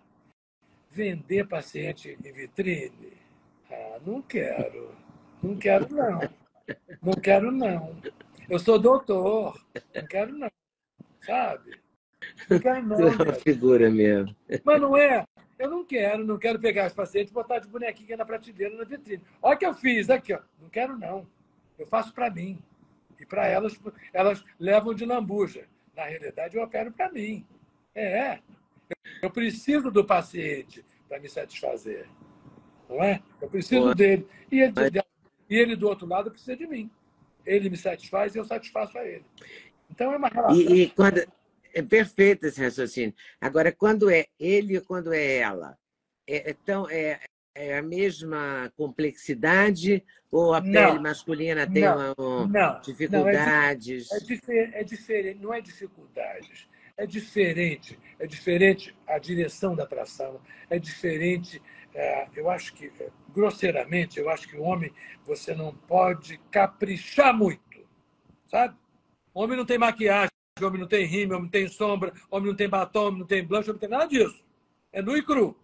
vender paciente em vitrine? Ah, não quero, não quero não, não quero não. Eu sou doutor, não quero não, sabe? Não quero Tu é não, uma Deus. figura mesmo. Mas não é. Eu não quero, não quero pegar os pacientes e botar de bonequinha na prateleira, na vitrine. Olha o que eu fiz aqui, ó. Não quero, não. Eu faço para mim. E para elas, elas levam de lambuja. Na realidade, eu opero para mim. É. Eu preciso do paciente para me satisfazer. Não é? Eu preciso Pô, dele. E ele, e ele, do outro lado, precisa de mim. Ele me satisfaz e eu satisfaço a ele. Então, é uma relação. E, e quando... É perfeito esse raciocínio. Agora, quando é ele e quando é ela, é, é, tão, é, é a mesma complexidade ou a pele Não, masculina tem não, uma, um, não, não. É, di- é, dificuldades? difer- é diferente, não é dificuldades. É diferente. É diferente a direção da atração. É diferente. É, eu acho que, é, grosseiramente, eu acho que o homem você não pode caprichar muito, sabe? O homem não tem maquiagem, o homem não tem rímel, o homem não tem sombra, o homem não tem batom, o homem não tem blush, o homem não tem nada disso. É nu e cru.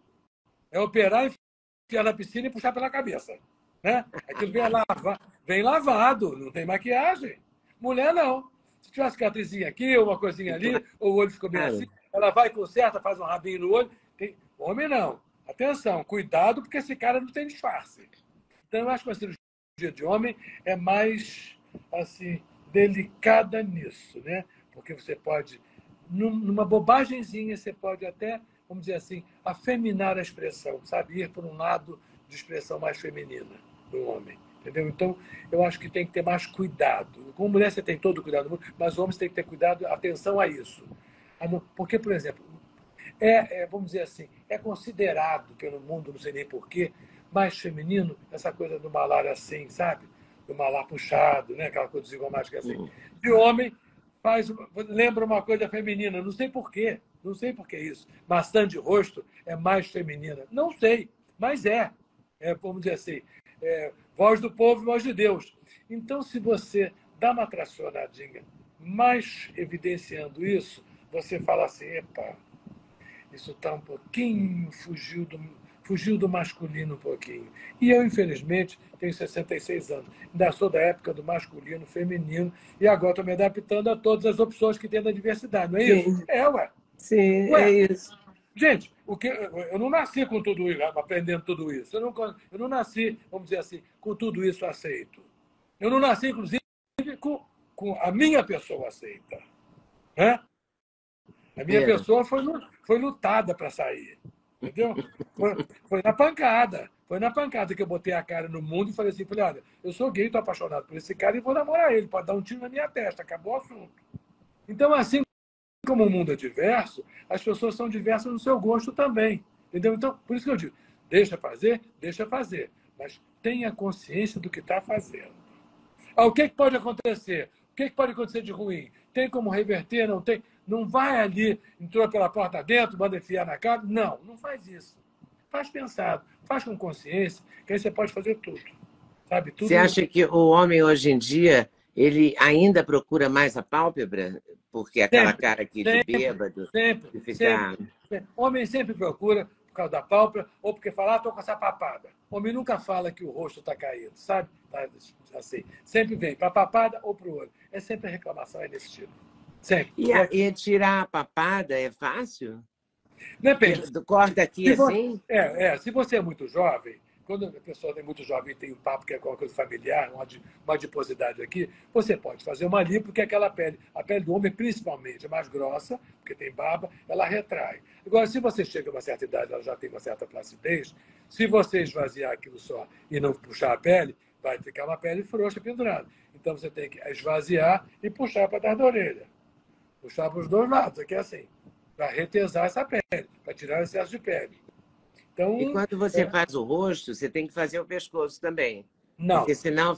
É operar, enfiar na piscina e puxar pela cabeça. Né? Aquilo vem, lava, vem lavado, não tem maquiagem. Mulher, não. Se tiver uma cicatrizinha aqui, ou uma coisinha ali, ou o olho ficou bem assim, Claro. ela vai, conserta, faz um rabinho no olho. Tem... Homem, não. Atenção, cuidado, porque esse cara não tem disfarce. Então, eu acho que a cirurgia de homem é mais assim, delicada nisso, né? Porque você pode, numa bobagemzinha, você pode até, vamos dizer assim, afeminar a expressão, sabe? Ir por um lado de expressão mais feminina do homem. Entendeu? Então, eu acho que tem que ter mais cuidado. Com mulher você tem todo o cuidado do mundo, mas homens têm que ter cuidado, atenção a isso. Porque, por exemplo, é, é, vamos dizer assim, é considerado pelo mundo, não sei nem porquê, mais feminino essa coisa do malar assim, sabe? Do malar puxado, né? Aquela coisa zigomática assim. De homem, faz, lembra uma coisa feminina, não sei porquê, não sei por que isso. Maçã de rosto é mais feminina. Não sei, mas é. É, vamos dizer assim, é, voz do povo, voz de Deus. Então, se você dá uma tracionadinha, mais evidenciando isso, você fala assim, epa, isso está um pouquinho, fugiu do, fugiu do masculino um pouquinho. E eu, infelizmente, tenho sessenta e seis anos. Ainda sou da época do masculino, feminino, e agora estou me adaptando a todas as opções que tem da diversidade, não é isso? Sim, É, ué. sim, é Ué, isso. gente, o que, eu não nasci com tudo isso, aprendendo tudo isso. Eu não, eu não nasci, vamos dizer assim, com tudo isso aceito. Eu não nasci, inclusive, com, com a minha pessoa aceita. Né? A minha É. pessoa foi, foi lutada para sair. Entendeu? Foi, foi na pancada. Foi na pancada que eu botei a cara no mundo e falei assim, falei, olha, eu sou gay, estou apaixonado por esse cara e vou namorar ele, pode dar um tiro na minha testa, acabou o assunto. Então, assim como o mundo é diverso, as pessoas são diversas no seu gosto também. Entendeu? Então, por isso que eu digo, deixa fazer, deixa fazer, mas tenha consciência do que está fazendo. Ah, o que, que pode acontecer? O que, que pode acontecer de ruim? Tem como reverter? Não tem? Não vai ali, entrou pela porta dentro, manda enfiar na cara. Não, não faz isso. Faz pensado, faz com consciência, que aí você pode fazer tudo. Sabe? Tudo. Você acha que o homem hoje em dia ele ainda procura mais a pálpebra? Porque aquela Sempre, cara aqui de sempre, bêbado, sempre, de ficar... sempre, sempre. Homem sempre procura por causa da pálpebra ou porque fala, ah, estou com essa papada. Homem nunca fala que o rosto está caído, sabe? Tá assim. Sempre vem para a papada ou para o olho. É sempre a reclamação, é nesse tipo. Sempre. E, a, e tirar a papada é fácil? Depende. Corta aqui Se você, assim? é, é, se você é muito jovem, quando a pessoa é muito jovem e tem um papo que é alguma coisa familiar, uma, uma adiposidade aqui, você pode fazer uma lipo, porque aquela pele, a pele do homem principalmente, é mais grossa, porque tem barba, ela retrai. Agora, se você chega a uma certa idade, ela já tem uma certa placidez, se você esvaziar aquilo só e não puxar a pele, vai ficar uma pele frouxa pendurada. Então, você tem que esvaziar e puxar para trás da orelha. Puxar para os dois lados, aqui é assim, para retesar essa pele, para tirar o excesso de pele. Então, E quando você é... faz o rosto, você tem que fazer o pescoço também. Não. Porque senão fica muito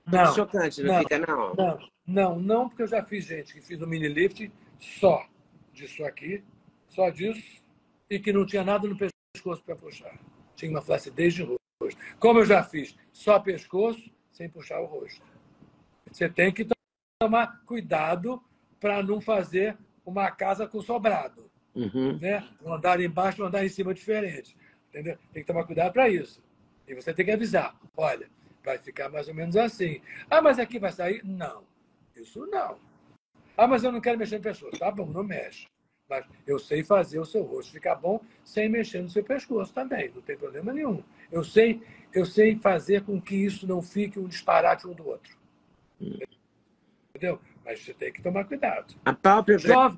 Muito Não, chocante, não não, fica, não? não, não, não, porque eu já fiz gente que fiz um mini lift só disso aqui, só disso, e que não tinha nada no pescoço para puxar. Tinha uma flacidez de rosto. Como eu já fiz só pescoço, sem puxar o rosto. Você tem que tomar cuidado para não fazer uma casa com sobrado. Uhum. Né? Um andar embaixo, um andar em cima diferente. Entendeu? Tem que tomar cuidado para isso. E você tem que avisar. Olha, vai ficar mais ou menos assim. Ah, mas aqui vai sair? Não. Isso não. Ah, mas eu não quero mexer no pescoço. Tá bom, não mexe. Mas eu sei fazer o seu rosto ficar bom sem mexer no seu pescoço também. Não tem problema nenhum. Eu sei, eu sei fazer com que isso não fique um disparate um do outro. Entendeu? Mas você tem que tomar cuidado. A pálpebra... Jovem...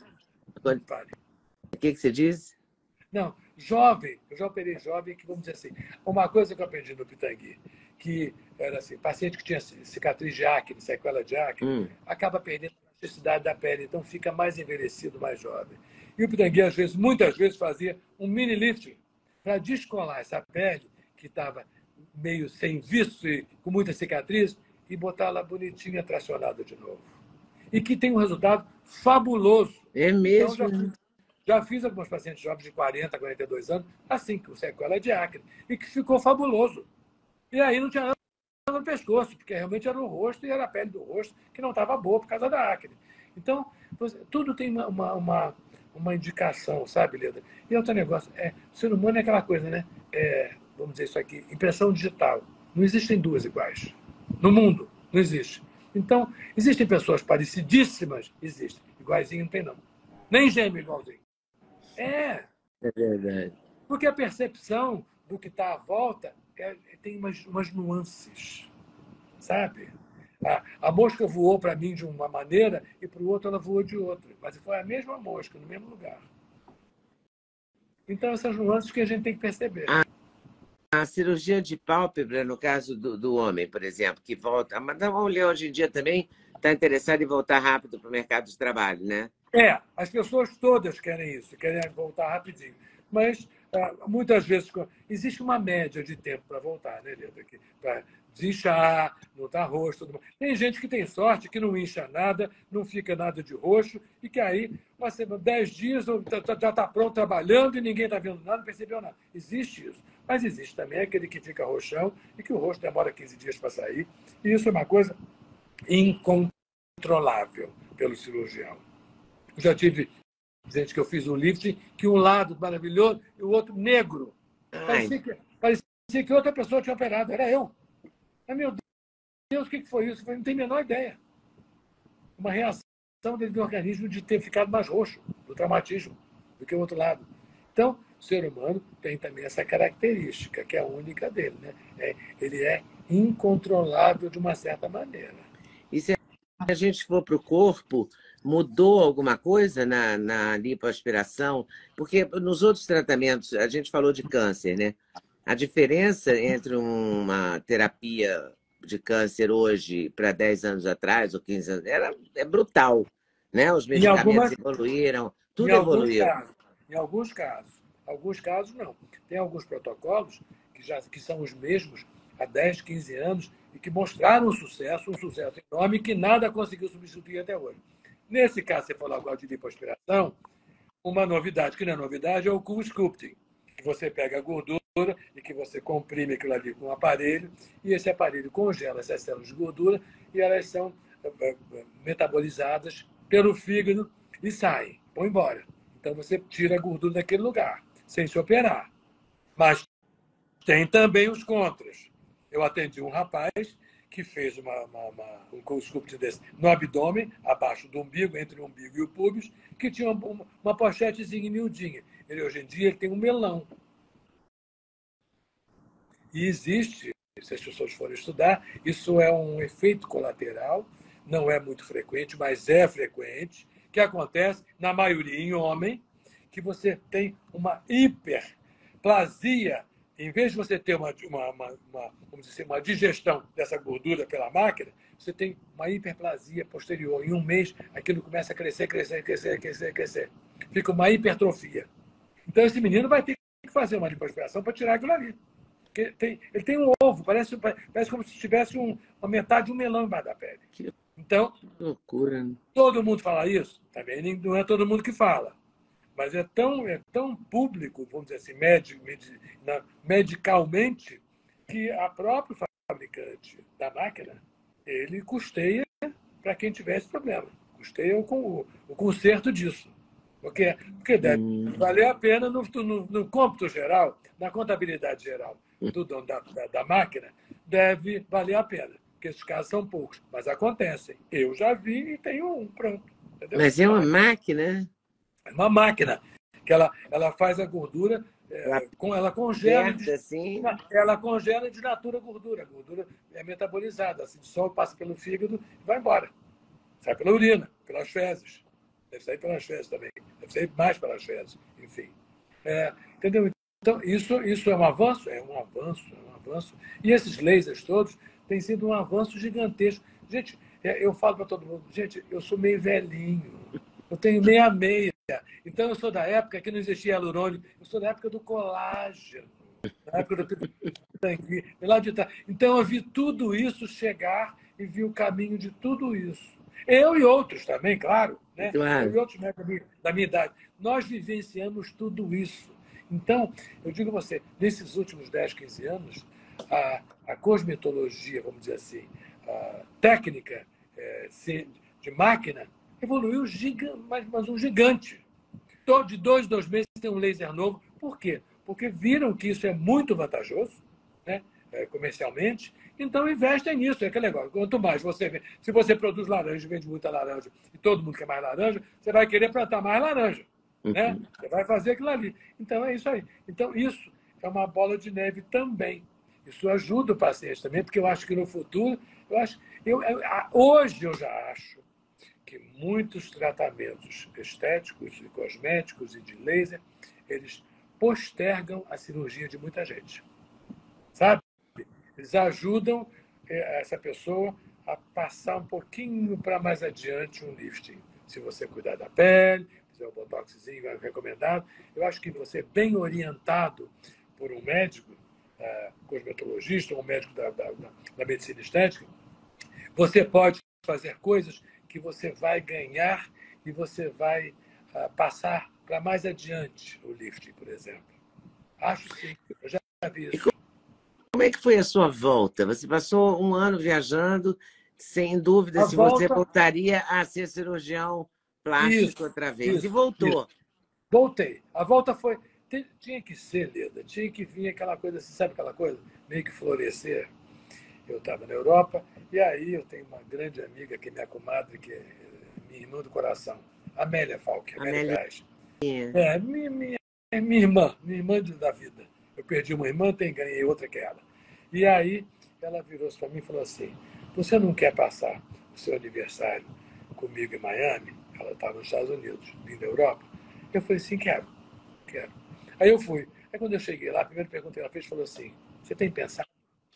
O que, que você diz? Não, jovem, eu já operei jovem, que vamos dizer assim, uma coisa que eu aprendi no Pitangui, que era assim, paciente que tinha cicatriz de acne, sequela de acne, hum. acaba perdendo a elasticidade da pele, então fica mais envelhecido, mais jovem. E o Pitangui, às vezes, muitas vezes, fazia um mini lifting para descolar essa pele, que estava meio sem viço e com muita cicatriz, e botá-la bonitinha, tracionada de novo. E que tem um resultado fabuloso. É mesmo? Então, já fiz, já fiz alguns pacientes jovens de quarenta, quarenta e dois anos, assim, com sequela de acne, e que ficou fabuloso. E aí não tinha nada no pescoço, porque realmente era o rosto e era a pele do rosto que não estava boa por causa da acne. Então, tudo tem uma, uma, uma, uma indicação, sabe, Leda? E outro negócio, é, o ser humano é aquela coisa, né? É, vamos dizer isso aqui, impressão digital. Não existem duas iguais. No mundo, não existe. Então, existem pessoas parecidíssimas? Existem. Iguaizinho não tem, não. Nem gêmeo igualzinho. É. É verdade. Porque a percepção do que está à volta é, tem umas, umas nuances, sabe? A, a mosca voou para mim de uma maneira e para o outro ela voou de outra. Mas foi a mesma mosca, no mesmo lugar. Então, essas nuances que a gente tem que perceber. Ah. A cirurgia de pálpebra, no caso do, do homem, por exemplo, que volta... Mas a mulher hoje em dia também está interessada em voltar rápido para o mercado de trabalho, né? É, as pessoas todas querem isso, querem voltar rapidinho. Mas, muitas vezes, existe uma média de tempo para voltar, né, Leda? Para desinchar, não está roxo, tudo mais. Tem gente que tem sorte, que não incha nada, não fica nada de roxo, e que aí, você, dez dias, já está pronto trabalhando e ninguém está vendo nada, não percebeu nada. Existe isso. Mas existe também aquele que fica roxão e que o rosto demora quinze dias para sair. E isso é uma coisa incontrolável pelo cirurgião. Eu já tive gente que eu fiz um lifting que um lado maravilhoso e o outro negro. Parecia que, parecia que outra pessoa tinha operado. Era eu. Mas, meu Deus, o que foi isso? Eu não tenho a menor ideia. Uma reação dele do organismo de ter ficado mais roxo, do traumatismo, do que o outro lado. Então, o ser humano tem também essa característica, que é a única dele. Né? É, ele é incontrolável de uma certa maneira. E se a gente for para o corpo, mudou alguma coisa na, na lipoaspiração? Porque nos outros tratamentos, a gente falou de câncer, né? A diferença entre uma terapia de câncer hoje para dez anos atrás ou quinze anos era, é brutal, né? Os medicamentos algumas, evoluíram, tudo em evoluiu. Alguns casos, em alguns casos. Alguns casos, não. Tem alguns protocolos que, já, que são os mesmos há dez, quinze anos e que mostraram um sucesso, um sucesso enorme que nada conseguiu substituir até hoje. Nesse caso, você falou agora de lipoaspiração, uma novidade, que não é novidade, é o cool sculpting, que você pega a gordura e que você comprime aquilo ali com um aparelho, e esse aparelho congela essas células de gordura e elas são metabolizadas pelo fígado e saem, vão embora. Então, você tira a gordura daquele lugar, sem se operar. Mas tem também os contras. Eu atendi um rapaz que fez uma, uma, uma, um cool-sculpting desse no abdômen, abaixo do umbigo, entre o umbigo e o púbis, que tinha uma, uma pochetezinha miudinha. Ele, hoje em dia, ele tem um melão. E existe, se as pessoas forem estudar, isso é um efeito colateral, não é muito frequente, mas é frequente, que acontece, na maioria em homem, que você tem uma hiperplasia. Em vez de você ter uma, uma, uma, uma, vamos dizer, uma digestão dessa gordura pela máquina, você tem uma hiperplasia posterior. Em um mês, aquilo começa a crescer, crescer, crescer, crescer, crescer. Fica uma hipertrofia. Então, esse menino vai ter que fazer uma lipoaspiração para tirar aquilo ali. Que tem, ele tem um ovo, parece, parece como se tivesse um, uma metade de um melão embaixo da pele. Que Então, loucura, né? todo mundo fala isso? Também não é todo mundo que fala. Mas é tão, é tão público, vamos dizer assim, medic, med, na, medicalmente, que a própria fabricante da máquina, ele custeia para quem tiver esse problema. Custeia o, o, o conserto disso. Porque, porque deve Hum. valer a pena no, no, no cômputo geral, na contabilidade geral do dono da, da, da máquina, deve valer a pena. Porque esses casos são poucos, mas acontecem. Eu já vi e tenho um, pronto. Entendeu? Mas é uma máquina? É uma máquina que ela, ela faz a gordura, Ela é, com, ela congela, aperta assim? ela congela e desnatura a gordura. A gordura é metabolizada, assim, dissolve, passa pelo fígado e vai embora. Sai pela urina, pelas fezes. Deve sair pelas fezes também. Deve sair mais pelas fezes, enfim. É, entendeu? Então, isso, isso é um avanço? É um avanço, é um avanço. E esses lasers todos têm sido um avanço gigantesco. Gente, eu falo para todo mundo, gente, eu sou meio velhinho. Eu tenho meia meia. Então, eu sou da época que não existia hialurônico. Eu sou da época do colágeno. Da época do sangue. Lá de trás. Então, eu vi tudo isso chegar e vi o caminho de tudo isso. Eu e outros também, claro. Né? Claro. Eu e outros da minha, da minha idade. Nós vivenciamos tudo isso. Então, eu digo a você, nesses últimos dez, quinze anos, a, a cosmetologia, vamos dizer assim, a técnica é, de máquina, evoluiu giga, mas, mas um gigante. De dois, dois meses tem um laser novo. Por quê? Porque viram que isso é muito vantajoso, né, comercialmente, então investem nisso. É aquele negócio. Quanto mais você... Se você produz laranja, vende muita laranja, e todo mundo quer mais laranja, você vai querer plantar mais laranja. Né? Você vai fazer aquilo ali. Então, é isso aí. Então, isso é uma bola de neve também. Isso ajuda o paciente também, porque eu acho que no futuro... Eu acho, eu, eu, hoje eu já acho que muitos tratamentos estéticos e cosméticos e de laser, eles postergam a cirurgia de muita gente. Sabe? Eles ajudam essa pessoa a passar um pouquinho para mais adiante um lifting. Se você cuidar da pele, fizer um botoxzinho recomendado, eu acho que você, bem orientado por um médico, uh, cosmetologista, ou um médico da, da, da medicina estética, você pode fazer coisas que você vai ganhar e você vai uh, passar para mais adiante o lifting, por exemplo. Acho sim, eu já vi isso. Como é que foi a sua volta? Você passou um ano viajando, sem dúvida, a se volta... você voltaria a ser cirurgião plástico isso, outra vez. Isso, e voltou. Isso. Voltei. A volta foi... Tinha que ser, Leda, tinha que vir aquela coisa, você sabe aquela coisa? Meio que florescer. Eu estava na Europa, e aí eu tenho uma grande amiga, que é minha comadre, que é minha irmã do coração, Amélia Falk. Amélia Gás. É, minha, minha, minha irmã, minha irmã da vida. Eu perdi uma irmã, tem, ganhei outra que é ela. E aí ela virou-se para mim e falou assim, você não quer passar o seu aniversário comigo em Miami? Ela estava nos Estados Unidos, vindo da Europa. Eu falei, sim, quero, quero. Aí eu fui. Aí quando eu cheguei lá, a primeira pergunta que ela fez falou assim, você tem pensado?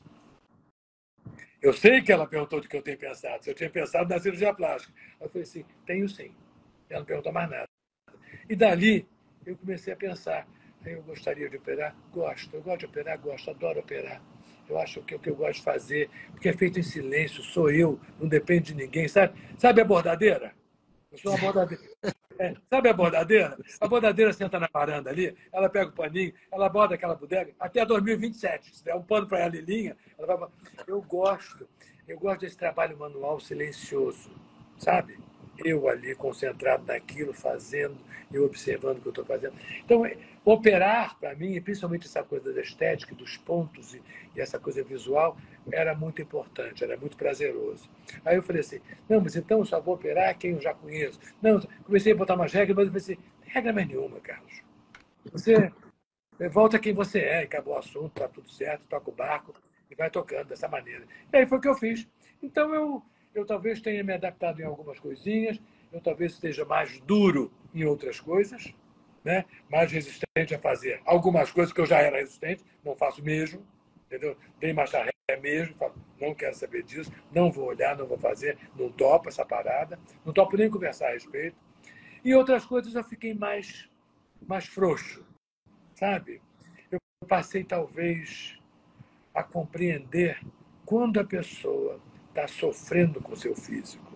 Eu sei que ela perguntou do que eu tenho pensado, se eu tinha pensado na cirurgia plástica. Eu falei assim, tenho sim. Ela não perguntou mais nada. E dali eu comecei a pensar, eu gostaria de operar? Gosto. Eu gosto de operar? Gosto. Adoro operar. Eu acho que é o que eu gosto de fazer, porque é feito em silêncio, sou eu, não depende de ninguém. Sabe, sabe a bordadeira? Eu sou uma bordadeira. É, sabe a bordadeira? A bordadeira senta na varanda ali, ela pega o paninho, ela borda aquela bodega até dois mil e vinte e sete. Se der um pano para ela em linha, ela vai... Eu gosto. Eu gosto desse trabalho manual silencioso, sabe? Eu ali concentrado naquilo, fazendo, eu observando o que eu estou fazendo. Então, operar, para mim, principalmente essa coisa da estética, dos pontos e, e essa coisa visual, era muito importante, era muito prazeroso. Aí eu falei assim, não, mas então eu só vou operar quem eu já conheço. Não, comecei a botar umas regras, mas eu falei assim, regra mais nenhuma, Carlos. Você volta quem você é, e acabou o assunto, está tudo certo, toca o barco e vai tocando dessa maneira. E aí foi o que eu fiz. Então, eu... Eu talvez tenha me adaptado em algumas coisinhas, eu talvez esteja mais duro em outras coisas, né? Mais resistente a fazer algumas coisas que eu já era resistente, não faço mesmo, entendeu? Dei marcha ré mesmo, falo, não quero saber disso, não vou olhar, não vou fazer, não topo essa parada, não topo nem conversar a respeito. E outras coisas eu fiquei mais, mais frouxo, sabe? Eu passei talvez a compreender quando a pessoa está sofrendo com o seu físico.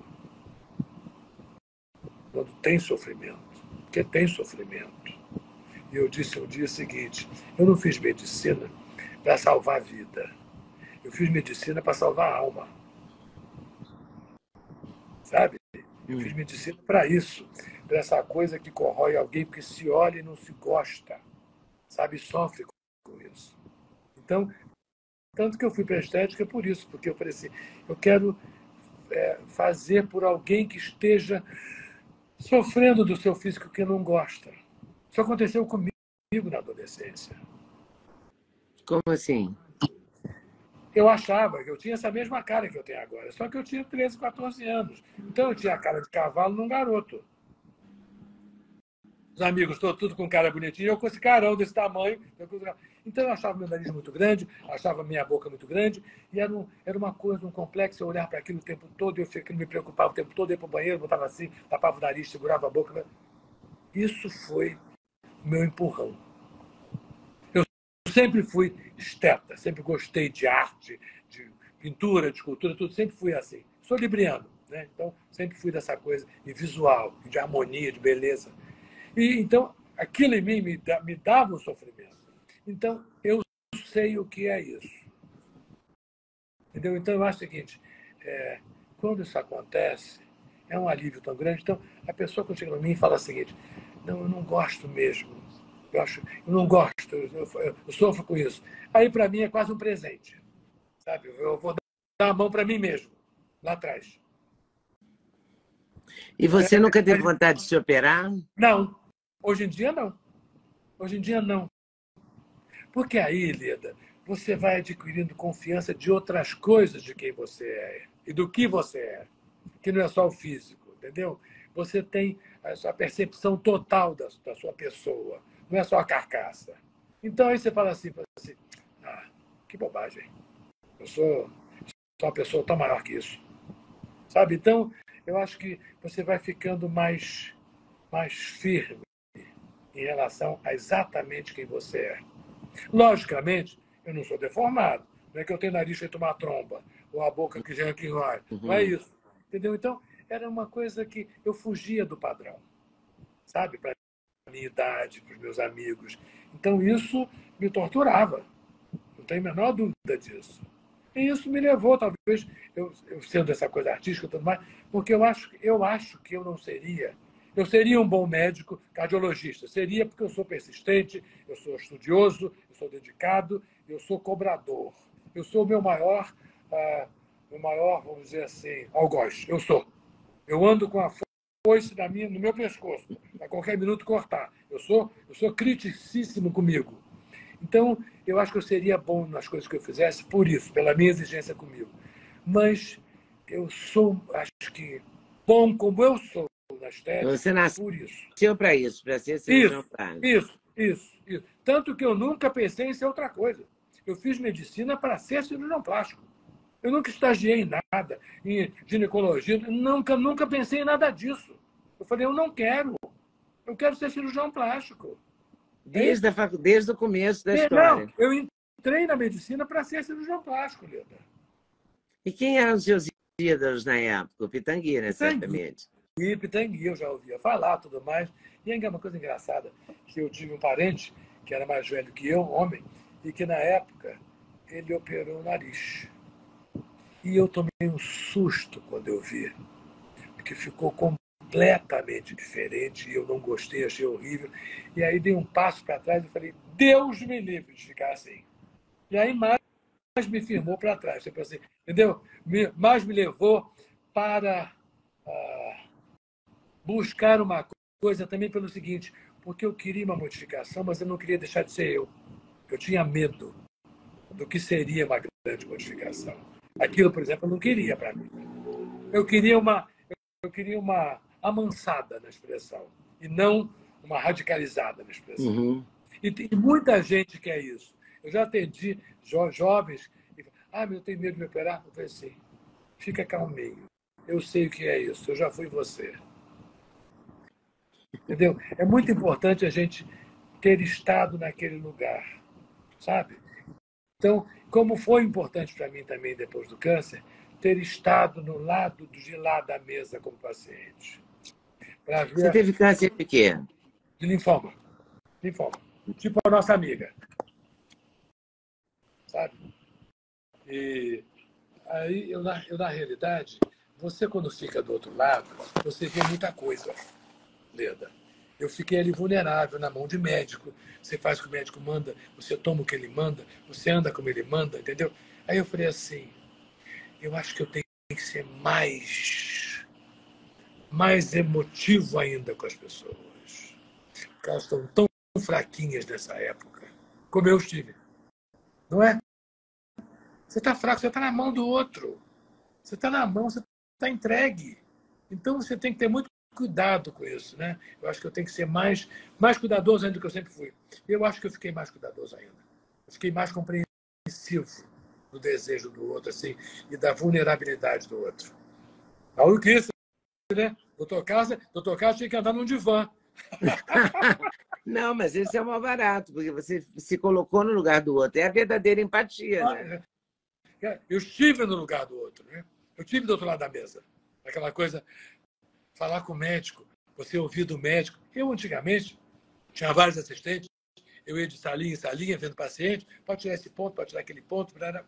Quando tem sofrimento. Porque tem sofrimento. E eu disse um dia o seguinte, eu não fiz medicina para salvar a vida. Eu fiz medicina para salvar a alma. Sabe? Eu fiz medicina para isso. Para essa coisa que corrói alguém, porque se olha e não se gosta. Sabe? Sofre com isso. Então, tanto que eu fui para a estética por isso. Porque eu falei assim, eu quero é, fazer por alguém que esteja sofrendo do seu físico que não gosta. Isso aconteceu comigo na adolescência. Como assim? Eu achava que eu tinha essa mesma cara que eu tenho agora, só que eu tinha treze, quatorze anos. Então eu tinha a cara de cavalo num garoto. Os amigos todos tudo com cara bonitinha, eu com esse carão desse tamanho. Então eu achava meu nariz muito grande, achava minha boca muito grande, e era, um, era uma coisa, um complexo, eu olhar para aquilo o tempo todo, eu fiquei, me preocupava o tempo todo, ia para o banheiro, botava assim, tapava o nariz, segurava a boca. Isso foi o meu empurrão. Eu sempre fui esteta, sempre gostei de arte, de pintura, de escultura, tudo, sempre fui assim. Sou libriano, né? Então sempre fui dessa coisa de visual, de harmonia, de beleza. E então aquilo em mim me, me dava um sofrimento. Então eu sei o que é isso. Entendeu? Então eu acho o seguinte, é, quando isso acontece, é um alívio tão grande. Então a pessoa que chega para mim e fala o seguinte, não, eu não gosto mesmo. Eu, acho, eu não gosto, eu, eu, eu sofro com isso. Aí, para mim, é quase um presente. Sabe? Eu vou dar a mão para mim mesmo, lá atrás. E você é, nunca teve aí, vontade de se operar? Não. Hoje em dia, não. Hoje em dia, não. Porque aí, Leda, você vai adquirindo confiança de outras coisas de quem você é e do que você é, que não é só o físico, entendeu? Você tem a sua percepção total da, da sua pessoa. Não é só a carcaça. Então aí você fala assim, fala assim, ah, que bobagem. Eu sou, sou uma pessoa tão maior que isso. Sabe? Então, eu acho que você vai ficando mais, mais firme em relação a exatamente quem você é. Logicamente, eu não sou deformado. Não é que eu tenho nariz feito uma tromba, ou a boca que já é que vai. Não é isso. Entendeu? Então, era uma coisa que eu fugia do padrão. Sabe? Para minha idade, para os meus amigos. Então, isso me torturava. Não tenho a menor dúvida disso. E isso me levou, talvez, eu, eu sendo essa coisa artística e tudo mais, porque eu acho, eu acho que eu não seria. Eu seria um bom médico cardiologista. Seria porque eu sou persistente, eu sou estudioso, eu sou dedicado, eu sou cobrador. Eu sou o meu maior, ah, meu maior, vamos dizer assim, algoz. Eu sou. Eu ando com a foice na minha, no meu pescoço, a qualquer minuto cortar. Eu sou, eu sou criticíssimo comigo. Então, eu acho que eu seria bom nas coisas que eu fizesse por isso, pela minha exigência comigo. Mas eu sou, acho que, bom como eu sou na estética, Você nasceu por isso. para isso, para ser cirurgião plástico. Isso, isso, isso. Tanto que eu nunca pensei em ser outra coisa. Eu fiz medicina para ser cirurgião plástico. Eu nunca estagiei em nada, em ginecologia, nunca, nunca pensei em nada disso. Eu falei, eu não quero. Eu quero ser cirurgião plástico. Desde, a facu... Desde o começo da não, história. Eu entrei na medicina para ser cirurgião plástico, Leda. E quem eram os seus ídolos na época? O Pitangueira, certamente. E Pitangui, eu já ouvia falar, tudo mais. E é uma coisa engraçada, que eu tive um parente que era mais velho que eu, homem, e que na época ele operou o nariz. E eu tomei um susto quando eu vi, porque ficou completamente diferente, e eu não gostei, achei horrível. E aí dei um passo para trás e falei, Deus me livre de ficar assim. E aí mais me firmou para trás, tipo assim, entendeu? Mais me levou para uh, buscar uma coisa também pelo seguinte, porque eu queria uma modificação, mas eu não queria deixar de ser eu. Eu tinha medo do que seria uma grande modificação. Aquilo, por exemplo, eu não queria para mim. Eu queria uma, eu queria uma amansada na expressão e não uma radicalizada na expressão. Uhum. E tem muita gente que é isso. Eu já atendi jo jovens e ah, mas eu tenho medo de me operar. Eu falei assim, fica calminho. Eu sei o que é isso. Eu já fui você. Entendeu? É muito importante a gente ter estado naquele lugar, sabe? Então, como foi importante para mim também, depois do câncer, ter estado no lado de lá da mesa como paciente. Para Você ver teve câncer de quê? de linfoma. Linfoma. Tipo a nossa amiga. Sabe? E aí, eu na, eu, na realidade, você, quando fica do outro lado, você vê muita coisa, Leda. Eu fiquei ali vulnerável na mão de médico. Você faz o que o médico manda, você toma o que ele manda, você anda como ele manda, entendeu? Aí eu falei assim, eu acho que eu tenho que ser mais, mais emotivo ainda com as pessoas. Porque elas estão tão fraquinhas nessa época, como eu estive. Não é? Você está fraco, você está na mão do outro. Você está na mão, você está entregue. Então você tem que ter muito cuidado com isso, né? Eu acho que eu tenho que ser mais, mais cuidadoso ainda do que eu sempre fui. Eu acho que eu fiquei mais cuidadoso ainda. Eu fiquei mais compreensivo do desejo do outro, assim, e da vulnerabilidade do outro. Maluquice, né? Doutor Casa, doutor Casa tinha que andar num divã. Não, mas esse é o mais barato, porque você se colocou no lugar do outro. É a verdadeira empatia, né? Eu estive no lugar do outro, né? Eu estive do outro lado da mesa. Aquela coisa, falar com o médico, você ouvir do médico. Eu, antigamente, tinha vários assistentes, eu ia de salinha em salinha, vendo paciente, pode tirar esse ponto, pode tirar aquele ponto. Blá.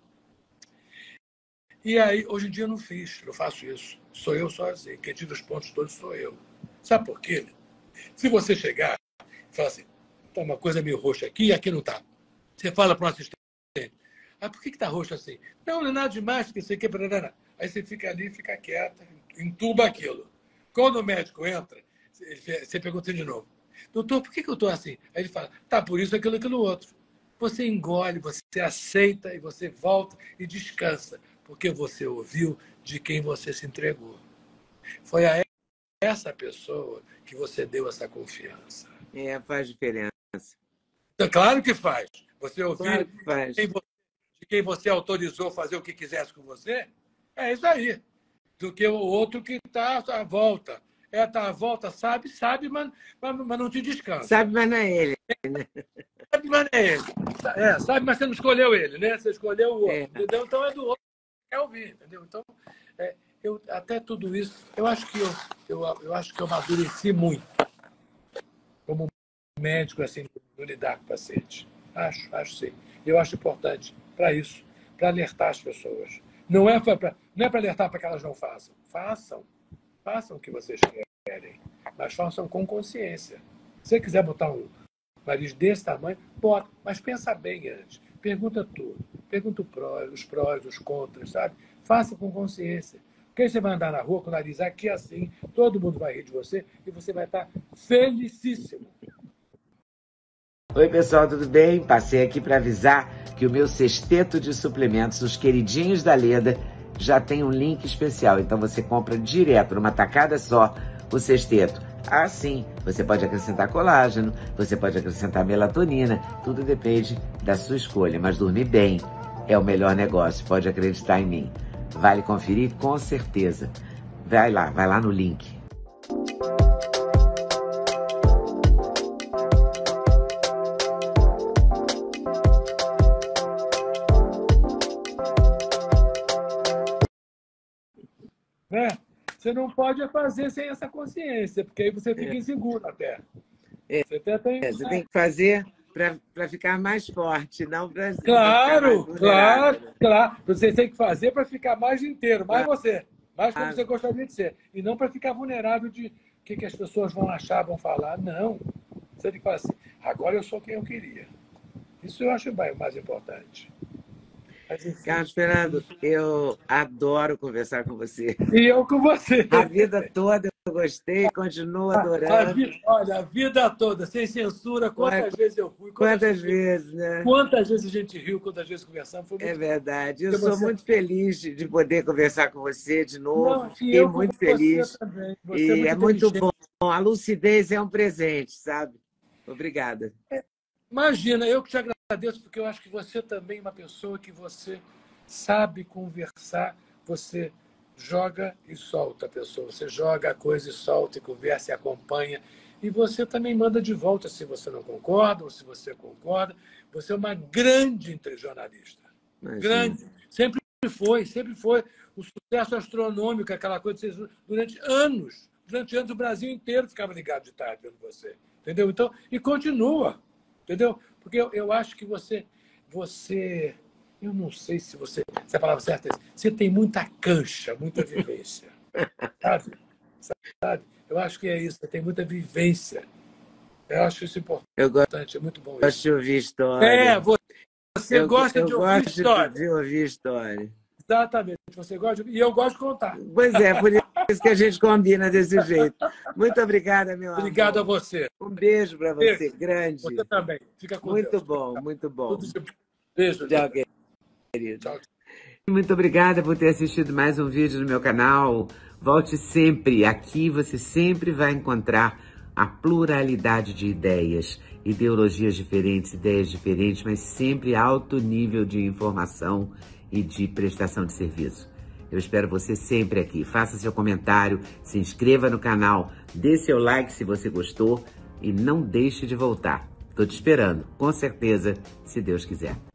E aí, hoje em dia, eu não fiz, eu faço isso. Sou eu sozinho. Quem tira os pontos todos sou eu. Sabe por quê? Se você chegar e falar assim, tá uma coisa meio roxa aqui e aqui não está. Você fala para um assistente, ah, por que está roxo assim? Não, não é nada demais, que você quebra. Aí você fica ali, fica quieta, entuba aquilo. Quando o médico entra, você pergunta de novo, doutor, por que, que eu estou assim? Aí ele fala, tá, por isso, aquilo, aquilo, outro. Você engole, você aceita e você volta e descansa, porque você ouviu de quem você se entregou. Foi a essa pessoa que você deu essa confiança. É, faz diferença. Então, claro que faz. Você ouvir Claro que faz. Quem você, de quem você autorizou fazer o que quisesse com você, é isso aí. Do que o outro que está à volta. É, está à volta, sabe, sabe, mas, mas, mas não te descansa. Sabe, mas não é ele. Né? Sabe, mas não é ele. É, sabe, mas você não escolheu ele, né? Você escolheu o outro. É. Entendeu? Então é do outro que quer ouvir, entendeu? Então, é, eu, até tudo isso, eu acho que eu, eu, eu acho que eu amadureci muito como médico, assim, no lidar com o paciente. Acho, acho sim. Eu acho importante para isso, para alertar as pessoas. Não é para não é para alertar para que elas não façam. Façam. Façam o que vocês querem, mas façam com consciência. Se você quiser botar um nariz desse tamanho, bota, mas pensa bem antes. Pergunta tudo. Pergunta o pró, os prós, os contras, sabe? Faça com consciência. Porque aí você vai andar na rua com o nariz aqui assim, todo mundo vai rir de você e você vai estar felicíssimo. Oi, pessoal, tudo bem? Passei aqui para avisar que o meu sexteto de suplementos, os queridinhos da Leda, já tem um link especial. Então você compra direto, numa tacada só, o sexteto. Ah, sim, você pode acrescentar colágeno, você pode acrescentar melatonina, tudo depende da sua escolha. Mas dormir bem é o melhor negócio, pode acreditar em mim. Vale conferir com certeza. Vai lá, vai lá no link. Né? Você não pode fazer sem essa consciência, porque aí você fica inseguro até. É, você, tem, é, você tem que fazer para ficar mais forte, não para Claro, ficar claro, claro. Você tem que fazer para ficar mais inteiro, mais claro. você, mais como você gostaria de ser. E não para ficar vulnerável de o que, que as pessoas vão achar, vão falar. Não. Você tem que falar assim, agora eu sou quem eu queria. Isso eu acho o mais importante. Carlos Fernando, eu adoro conversar com você. E eu com você. A vida toda eu gostei, continuo adorando. A vida, olha, a vida toda, sem censura, quantas Ué, vezes eu fui. Quantas, quantas vezes, vezes, né? Quantas vezes a gente riu, quantas vezes conversamos. Foi muito é verdade. Eu bom. sou você... muito feliz de poder conversar com você de novo. Não, Fiquei eu muito com feliz. Você também. Você e é muito, é muito bom. A lucidez é um presente, sabe? Obrigada. É, imagina, eu que te agradeço, porque eu acho que você também é uma pessoa que você sabe conversar, você joga e solta a pessoa, você joga a coisa e solta, e conversa e acompanha, e você também manda de volta se você não concorda ou se você concorda. Você é uma grande jornalista. Imagina. Grande. Sempre foi, sempre foi. O sucesso astronômico, aquela coisa, durante anos. Durante anos o Brasil inteiro ficava ligado de tarde vendo você. Entendeu? Então, e continua. Entendeu? Porque eu, eu acho que você, você. Eu não sei se você. Se a palavra certa é. Você tem muita cancha, muita vivência. Sabe? Sabe? Eu acho que é isso, você tem muita vivência. Eu acho isso importante, Eu gosto, é muito bom gosto isso. de ouvir história. É, você eu, gosta eu de ouvir gosto história. de ouvir história. Exatamente, você gosta de... e eu gosto de contar. Pois é, por isso que a gente combina desse jeito. Muito obrigada, meu amor. Obrigado a você. Um beijo para você, Beijo. grande. Você também. Fica com muito Deus. bom, muito bom. Beijo. Tchau, querido. Tchau. Muito obrigada por ter assistido mais um vídeo no meu canal. Volte sempre. Aqui você sempre vai encontrar a pluralidade de ideias, ideologias diferentes, ideias diferentes, mas sempre alto nível de informação e de prestação de serviço. Eu espero você sempre aqui. Faça seu comentário, se inscreva no canal, dê seu like se você gostou e não deixe de voltar. Estou te esperando, com certeza, se Deus quiser.